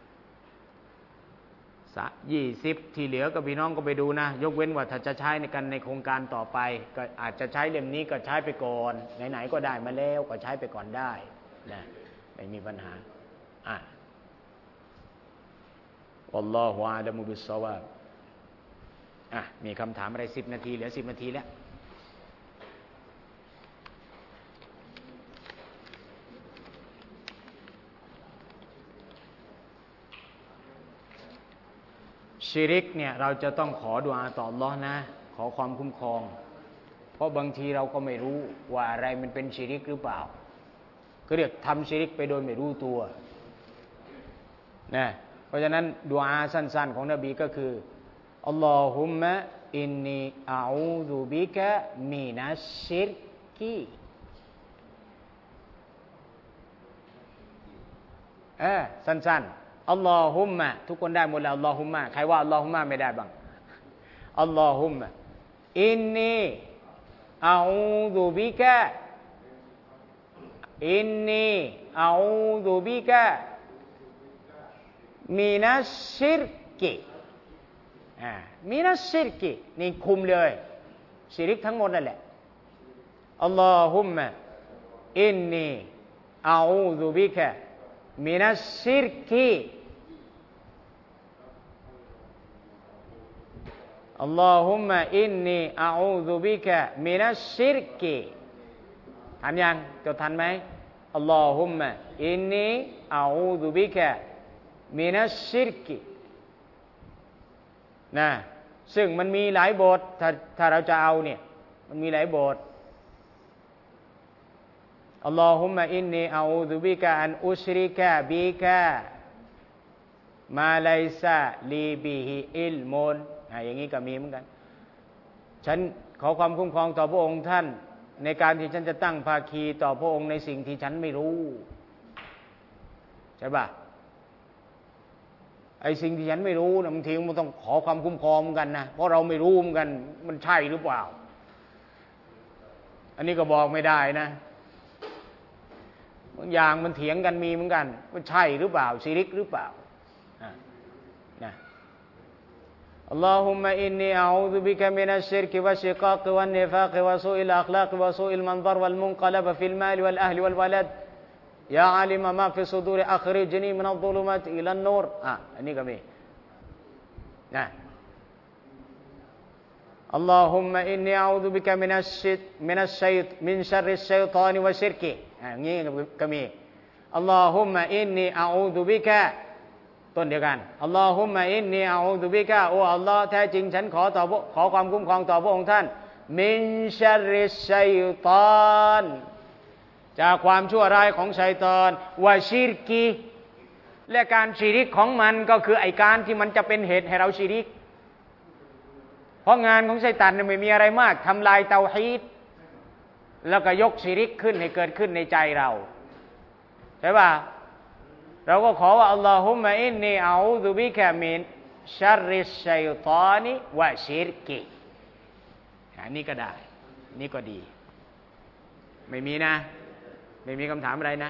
ยี่สิบที่เหลือก็พี่น้องก็ไปดูนะยกเว้นว่าถ้าจะใช้ในกันในโครงการต่อไปก็อาจจะใช้เล่มนี้ก็ใช้ไปก่อนไหนๆก็ได้มาแล้วก็ใช้ไปก่อนได้นะไม่มีปัญหาอ่ะอัลลอฮฺวะละมุบิสซาวาบอ่ะมีคำถามอะไรสิบนาทีเหลือสิบนาทีแล้วชิริกเนี่ยเราจะต้องขอดุอาต่ออัลเลาะห์นะขอความคุ้มครองเพราะบางทีเราก็ไม่รู้ว่าอะไรมันเป็นชิริกหรือเปล่าก็เรียกทำชิริกไปโดยไม่รู้ตัวนะเพราะฉะนั้นดุอาสั้นๆของนบีก็คืออัลลอฮุมมะอินนีอะอูซุบิกะมินัชชิรกีเออสั้นๆอัลลอฮุมมะทุกคนได้หมดแล้วอัลลอฮุมมะใครว่าอัลลอฮุมมะไม่ได้บ้างอัลลอฮุมมะอินนีอะอูซุบิกะอินนีอะอูซุบิกะมินัชชิรกีอ่ามินัสชิรกินี่คุมเลยชิริกทั้งหมดนั่นแหละอัลลอฮุมมะอินนีอาอูซุบิกะมินัสชิรกิอัลลอฮุมมะอินนีอาอูซุบิกะมินัสชิรกิทันยังจดทันไหมอัลลอฮุมมะอินนีอาอูซุบิกะมินัสชิรกินะซึ่งมันมีหลายบทถ้าถ้าเราจะเอาเนี่ยมันมีหลายบทอัลลอฮุมมะอินนีอาอูซุบิกะอันอุชริกะบิกะมาไลซะลีบิฮิอิลมุนอย่างนี้ก็มีเหมือนกันฉันขอความคุ้มครองต่อพระองค์ท่านในการที่ฉันจะตั้งภาคีต่อพระองค์ในสิ่งที่ฉันไม่รู้ใช่ป่ะไอ้สิ่งที่ฉันไม่รู้นะบางทีมันต้องขอความคุ้มครองเหมือนกันนะเพราะเราไม่รู้เหมือนกันมันใช่หรือเปล่าอันนี้ก็บอกไม่ได้นะบางอย่างมันเถียงกันมีเหมือนกันว่าใช่หรือเปล่าชิริกหรือเปล่านะอัลลอฮุมมะอินนีอาอูซุบิกะมินัชชิรกิวัชชิกากวันนิฟากวะซูอิลอัคลากวะซูอิลมันซรวัลมุนกะลับฟิลมาลวัลอะฮลิวัลวะลัดยาอาลิมะมาฟิสุดูรอัคริจนีมินัซซุลุมาติอิลันนูรอ่ะอันนี้ก็มีนะอัลลอฮุมมะอินนีอาอูซุบิกะมินัชชิมินัชชัยมินชัรริชชัยฏอนิวะชิรกิอย่างนี้ก็มีอัลลอฮุมมะอินนีอาอูซุบิกะต้นเดียวกันอัลลอฮุมมะอินนีอาอูซุบิกะโอ้อัลลอฮ์แท้จริงฉันขอต่อขอความคุ้มครองต่อพระองค์ท่านมินชัรริชชัยฏอนจากความชั่วร้ายของชัยฏอนวะชิรกีและการชิริกของมันก็คือไอการที่มันจะเป็นเหตุให้เราชิริกเพราะงานของชัยฏอนเนี่ยไม่มีอะไรมากทำลายเตาฮีดแล้วก็ยกชิริกขึ้นให้เกิดขึ้นในใจเราใช่ป่ะเราก็ขอว่าอัลลอฮุมมะอินนีอาอูซุบิกะมินชัรริชชัยฏอนิวะชิรกีอันนี้ก็ได้นี่ก็ดีไม่มีนะไม่มีคำถามอะไรนะ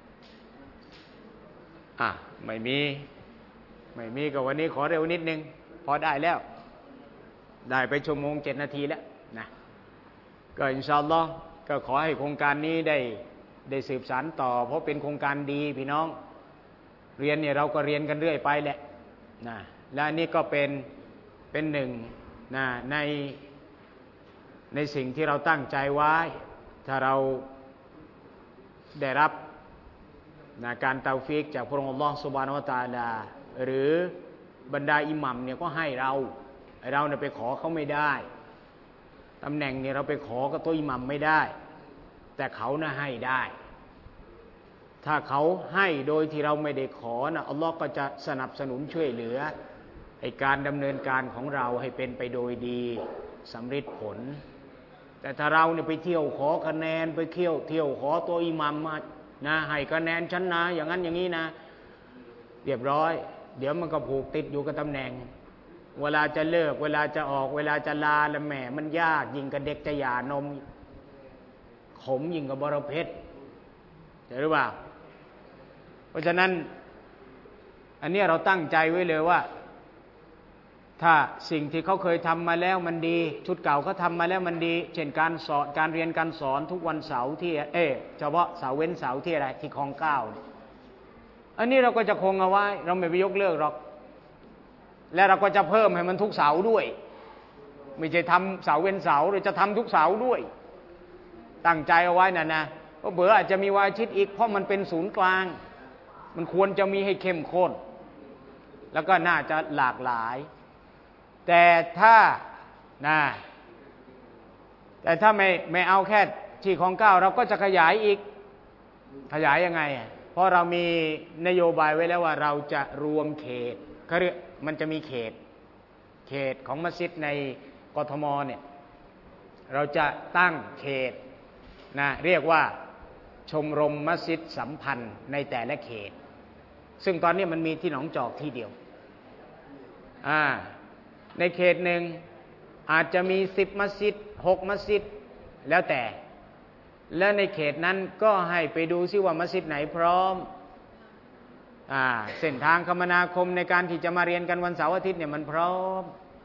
อ่ะไม่มีไม่มีก็วันนี้ขอเร็วนิดนึงพอได้แล้วได้ไปชั่วโมงเจ็ดนาทีแล้วนะก็อินชาอัลลอฮ์ก็ขอให้โครงการนี้ได้ได้สืบสานต่อเพราะเป็นโครงการดีพี่น้องเรียนเนี่ยเราก็เรียนกันเรื่อยไปแหละนะและนี่ก็เป็นเป็นหนึ่งนะในในสิ่งที่เราตั้งใจไว้ถ้าเราได้รับนะการเตาฟิกจากพระองค์อัลลอฮฺซุบฮานะฮูวะตะอาลาหรือบรรดาอิหมัมเนี่ยก็ให้เราเราเนี่ยไปขอเขาไม่ได้ตำแหน่งเนี่ยเราไปขอกับตัวอิหมัมไม่ได้แต่เขาน่ะให้ได้ถ้าเขาให้โดยที่เราไม่ได้ขอนะอัลลอฮ์ก็จะสนับสนุนช่วยเหลือให้การดำเนินการของเราให้เป็นไปโดยดีสำเร็จผลแต่ถ้าเราเนี่ยไปเที่ยวขอคะแนนไปเที่ยวเที่ยวขอตัวอิหมัมมานะให้คะแนนฉันนะอย่างนั้นอย่างนี้นะเรียบร้อยเดี๋ยวมันก็ผูกติดอยู่กับตำแหน่งเวลาจะเลิกเวลาจะออกเวลาจะลาแล้วแหมมันยากยิ่งกับเด็กจะหย่านมขมยิ่งกับบรเพชรเห็นหรือเปล่าเพราะฉะนั้นอันนี้เราตั้งใจไว้เลยว่าถ้าสิ่งที่เขาเคยทำมาแล้วมันดีชุดเก่าเขาทำมาแล้วมันดีเช่นการสอนการเรียนการสอนทุกวันเสาร์ที่เออเฉพาะเสาร์เว้นเสาร์ที่อะไรที่คลองเก้าอันนี้เราก็จะคงเอาไว้เราไม่ไปยกเลิกหรอกและเราก็จะเพิ่มให้มันทุกเสาร์ด้วยไม่ใช่ทำเสาร์เว้นเสาร์หรือจะทำทุกเสาร์ด้วยตั้งใจเอาไว้นะนะเพราะเบื่ออาจจะมีวันอาทิตย์อีกเพราะมันเป็นศูนย์กลางมันควรจะมีให้เข้มข้นแล้วก็น่าจะหลากหลายแต่ถ้านะแต่ถ้าไม่ไม่เอาแค่ที่ของเก้าเราก็จะขยายอีกขยายยังไงเพราะเรามีนโยบายไว้แล้วว่าเราจะรวมเขตเขาเรียกมันจะมีเขตเขตของมัสยิดในกทมเนี่ยเราจะตั้งเขตนะเรียกว่าชมรมมัสยิดสัมพันธ์ในแต่ละเขตซึ่งตอนนี้มันมีที่หนองจอกที่เดียวอ่าในเขตหนึ่งอาจจะมีสิบมัสยิดหกมัสยิดแล้วแต่และในเขตนั้นก็ให้ไปดูซิว่ามัสยิดไหนพร้อมอ่าเส้นทางคมนาคมในการที่จะมาเรียนกันวันเสาร์อาทิตย์เนี่ยมันพร้อม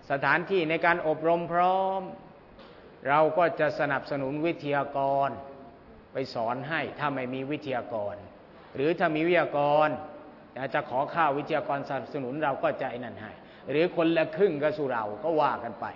สถานที่ในการอบรมพร้อมเราก็จะสนับสนุนวิทยากรไปสอนให้ถ้าไม่มีวิทยากรหรือถ้ามีวิทยากรจะขอข้าววิทยากรสนับสนุนเราก็จะไอ้นั่นให้หรือคนละครึ่งก็สู่เราก็ว่ากันไป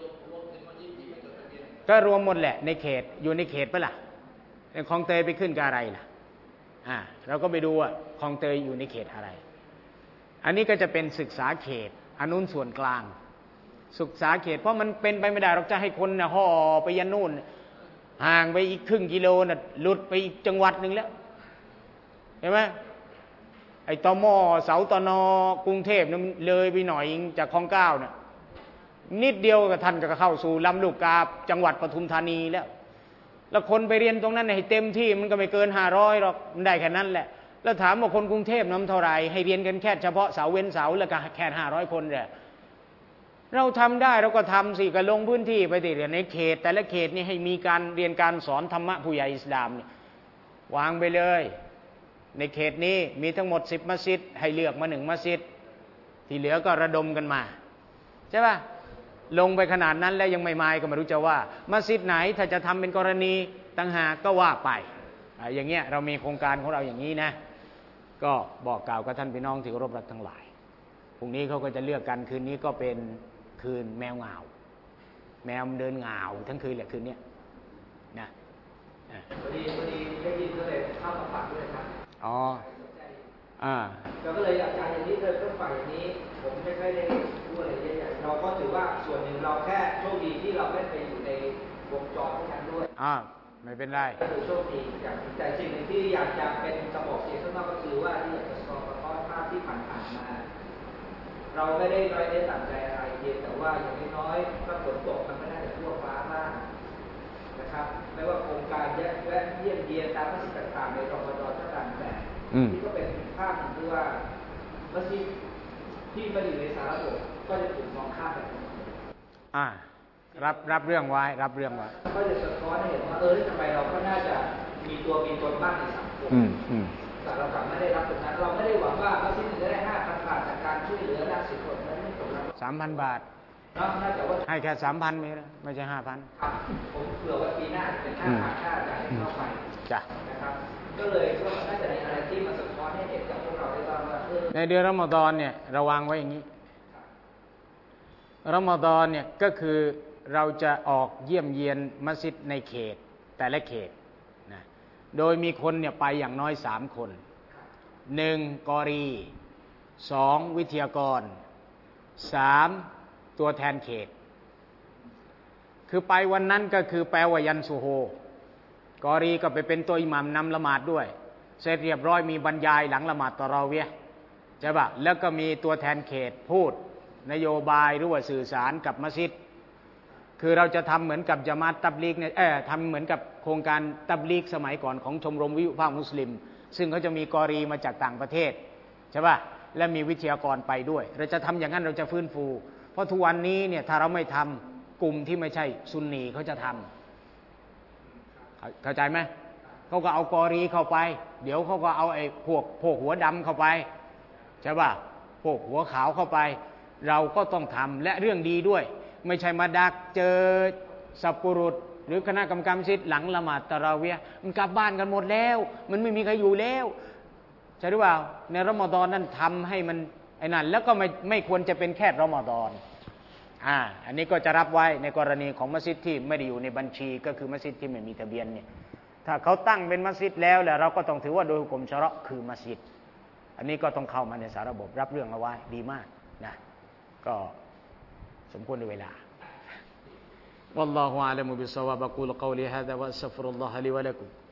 ก็รวมหมดแหละในเขตอยู่ในเขตปะล่ะคลองเตยไปขึ้นกับอะไรล่ะอ่าเราก็ไปดูว่าคลองเตยอยู่ในเขตอะไรอันนี้ก็จะเป็นศึกษาเขตอันนู้นส่วนกลางศึกษาเขตเพราะมันเป็นไปไม่ได้เราจะให้คนนะห่อไปยันนู่นห่างไปอีกครึ่งกิโลน่ะหลุดไปอีกจังหวัดหนึ่งแล้วเห็นไหมไอ้ตมเสาตนกรุงเทพเนี่ยเลยไปหน่อยจากคลองเก้าเนี่ยนิดเดียวกับท่านก็เข้าสู่ลำลูกกาจังหวัดปทุมธานีแล้วแล้วคนไปเรียนตรงนั้นให้เต็มที่มันก็ไม่เกินห้าร้อยหรอกมันได้แค่นั้นแหละแล้วถามว่าคนกรุงเทพน้ำเท่าไรให้เรียนกันแค่เฉพาะเสาเว้นเสาแล้วก็แค่ห้าร้อยคนแหละเราทำได้เราก็ทำสิก็ลงพื้นที่ไปติเรียนในเขตแต่ละเขตนี่ให้มีการเรียนการสอนธรรมะผู้ใหญ่อิสลามเนี่ยวางไปเลยในเขตนี้มีทั้งหมดสิบมัสยิดให้เลือกมาหนึ่งมัสยิดที่เหลือก็ระดมกันมาใช่ป่ะลงไปขนาดนั้นแล้วยังไม่มาก็ไม่รู้จะว่ามัสยิดไหนถ้าจะทำเป็นกรณีต่างหากก็ว่าไปอย่างเงี้ยเรามีโครงการของเราอย่างนี้นะก็บอกกล่าวกับท่านพี่น้องที่เคารพรักทั้งหลายพรุ่งนี้เขาก็จะเลือกกันคืนนี้ก็เป็นคืนแมวเหงาแมวเดินเหงาทั้งคืนแหละคืนนี้นะพอดีพอดีได้ยินก็เลยเข้ามาฝากด้วยครับอ๋ออ่าเราก็เลยอาจารย์อย่างนี้เธอต้องฝ่ายอย่างนี้ผมไม่ค่อยได้รู้อะไรเยอะๆเราก็ถือว่าส่วนหนึ่งเราแค่โชคดีที่เราไม่ไปอยู่ในวงจรที่นั้นด้วยอ่าไม่เป็นไรก็คือโชคดีอย่างแต่สิ่งหนึ่งที่อยากจะเป็นกระบอกเสียงข้างนอกก็คือว่าที่อยากจะสอบเพราะภาพที่ผ่านๆมาเราไม่ได้น้อยได้ต่างใจอะไรเพียงแต่ว่าอย่างน้อยถ้าฝนตกมันก็น่าจะทั่วฟ้าบ้างนะครับไม่ว่าโครงการแวะเยี่ยมเยียนตามมัสยิดต่างๆในรมฎอนต่างๆแต่ที่ก็เป็นภาพที่ว่ามัสยิดที่ไม่ได้อยู่ในสารระบบก็จะถูกมองข้ามไปอ่ารับรับเรื่องไว้รับเรื่องไว้ก็จะสะท้อนให้เห็นว่าเออทำไมเราก็น่าจะมีตัวมีตนบ้างในสังคมแต่เรากลับไม่ได้รับตรงนั้นเราไม่ได้หวังว่ามัสยิดจะได้ห้าพันบาทจากการช่วยเหลือด้านสิทธิคนนั้นไม่ตรงนั้นสามพันบาทน่าจะว่าให้แค่สามพันไม่ใช่ไม่ใช่ห้าพันครับผมเผื่อว่าปีหน้าเป็นห้าพันค่าจ่ายให้เข้าไปจ้ะนะครับก็เลยก็น่าจะมีอะไรที่มาสะท้อนให้เห็นกับพวกเราได้บ้างว่าในเดือนรอมฎอนเนี่ยระวังไว้อย่างนี้รอมฎอนเนี่ยก็คือเราจะออกเยี่ยมเยียนมัสยิดในเขตแต่ละเขตนะโดยมีคนเนี่ยไปอย่างน้อยสามคนหนึ่งกอรีสองวิทยากรสามตัวแทนเขตคือไปวันนั้นก็คือแปลว่ายันสุโฮกอรีก็ไปเป็นตัวอิหมัมนำละหมาดด้วยเสร็จเรียบร้อยมีบรรยายหลังละหมาดตะเราะเวียห์ใช่ป่ะแล้วก็มีตัวแทนเขตพูดนโยบายหรือว่าสื่อสารกับมัสยิดคือเราจะทำเหมือนกับญะมาอะห์ตับลีกเนี่ยเออทำเหมือนกับโครงการตับลีกสมัยก่อนของชมรมวิทยุภาคมุสลิมซึ่งเขาจะมีกอรีมาจากต่างประเทศใช่ป่ะและมีวิทยากรไปด้วยเราจะทำอย่างนั้นเราจะฟื้นฟูเพราะทุกวันนี้เนี่ยถ้าเราไม่ทำกลุ่มที่ไม่ใช่ซุนนีเขาจะทำเข้าใจไหมเขาก็เอากอรีเข้าไปเดี๋ยวเขาก็เอาไอ้พวกพวกหัวดำเข้าไปใช่ป่ะพวกหัวขาวเข้าไปเราก็ต้องทำและเรื่องดีด้วยไม่ใช่มาดักเจอสัปปุรุษหรือคณะกรรมการมัสยิดหลังละหมาดตะเราะเวียห์มันกลับบ้านกันหมดแล้วมันไม่มีใครอยู่แล้วใช่หรือเปล่าในรอมฎอนนั้นทำให้มันไอ้นั่นแล้วก็ไม่ไม่ควรจะเป็นแค่รอมฎอนอ่าอันนี้ก็จะรับไว้ในกรณีของมัสยิดที่ไม่ได้อยู่ในบัญชีก็คือมัสยิดที่ไม่มีทะเบียนเนี่ยถ้าเขาตั้งเป็นมัสยิดแล้วแหละเราก็ต้องถือว่าโดยหุกมชะเราะห์คือมัสยิดอันนี้ก็ต้องเข้ามาในสาระบบรับเรื่องเอาไว้ดีมากนะก็สมควรในเวลา والله أعلم بالصواب أقول قولي هذا وأستغفر الله لي ولكم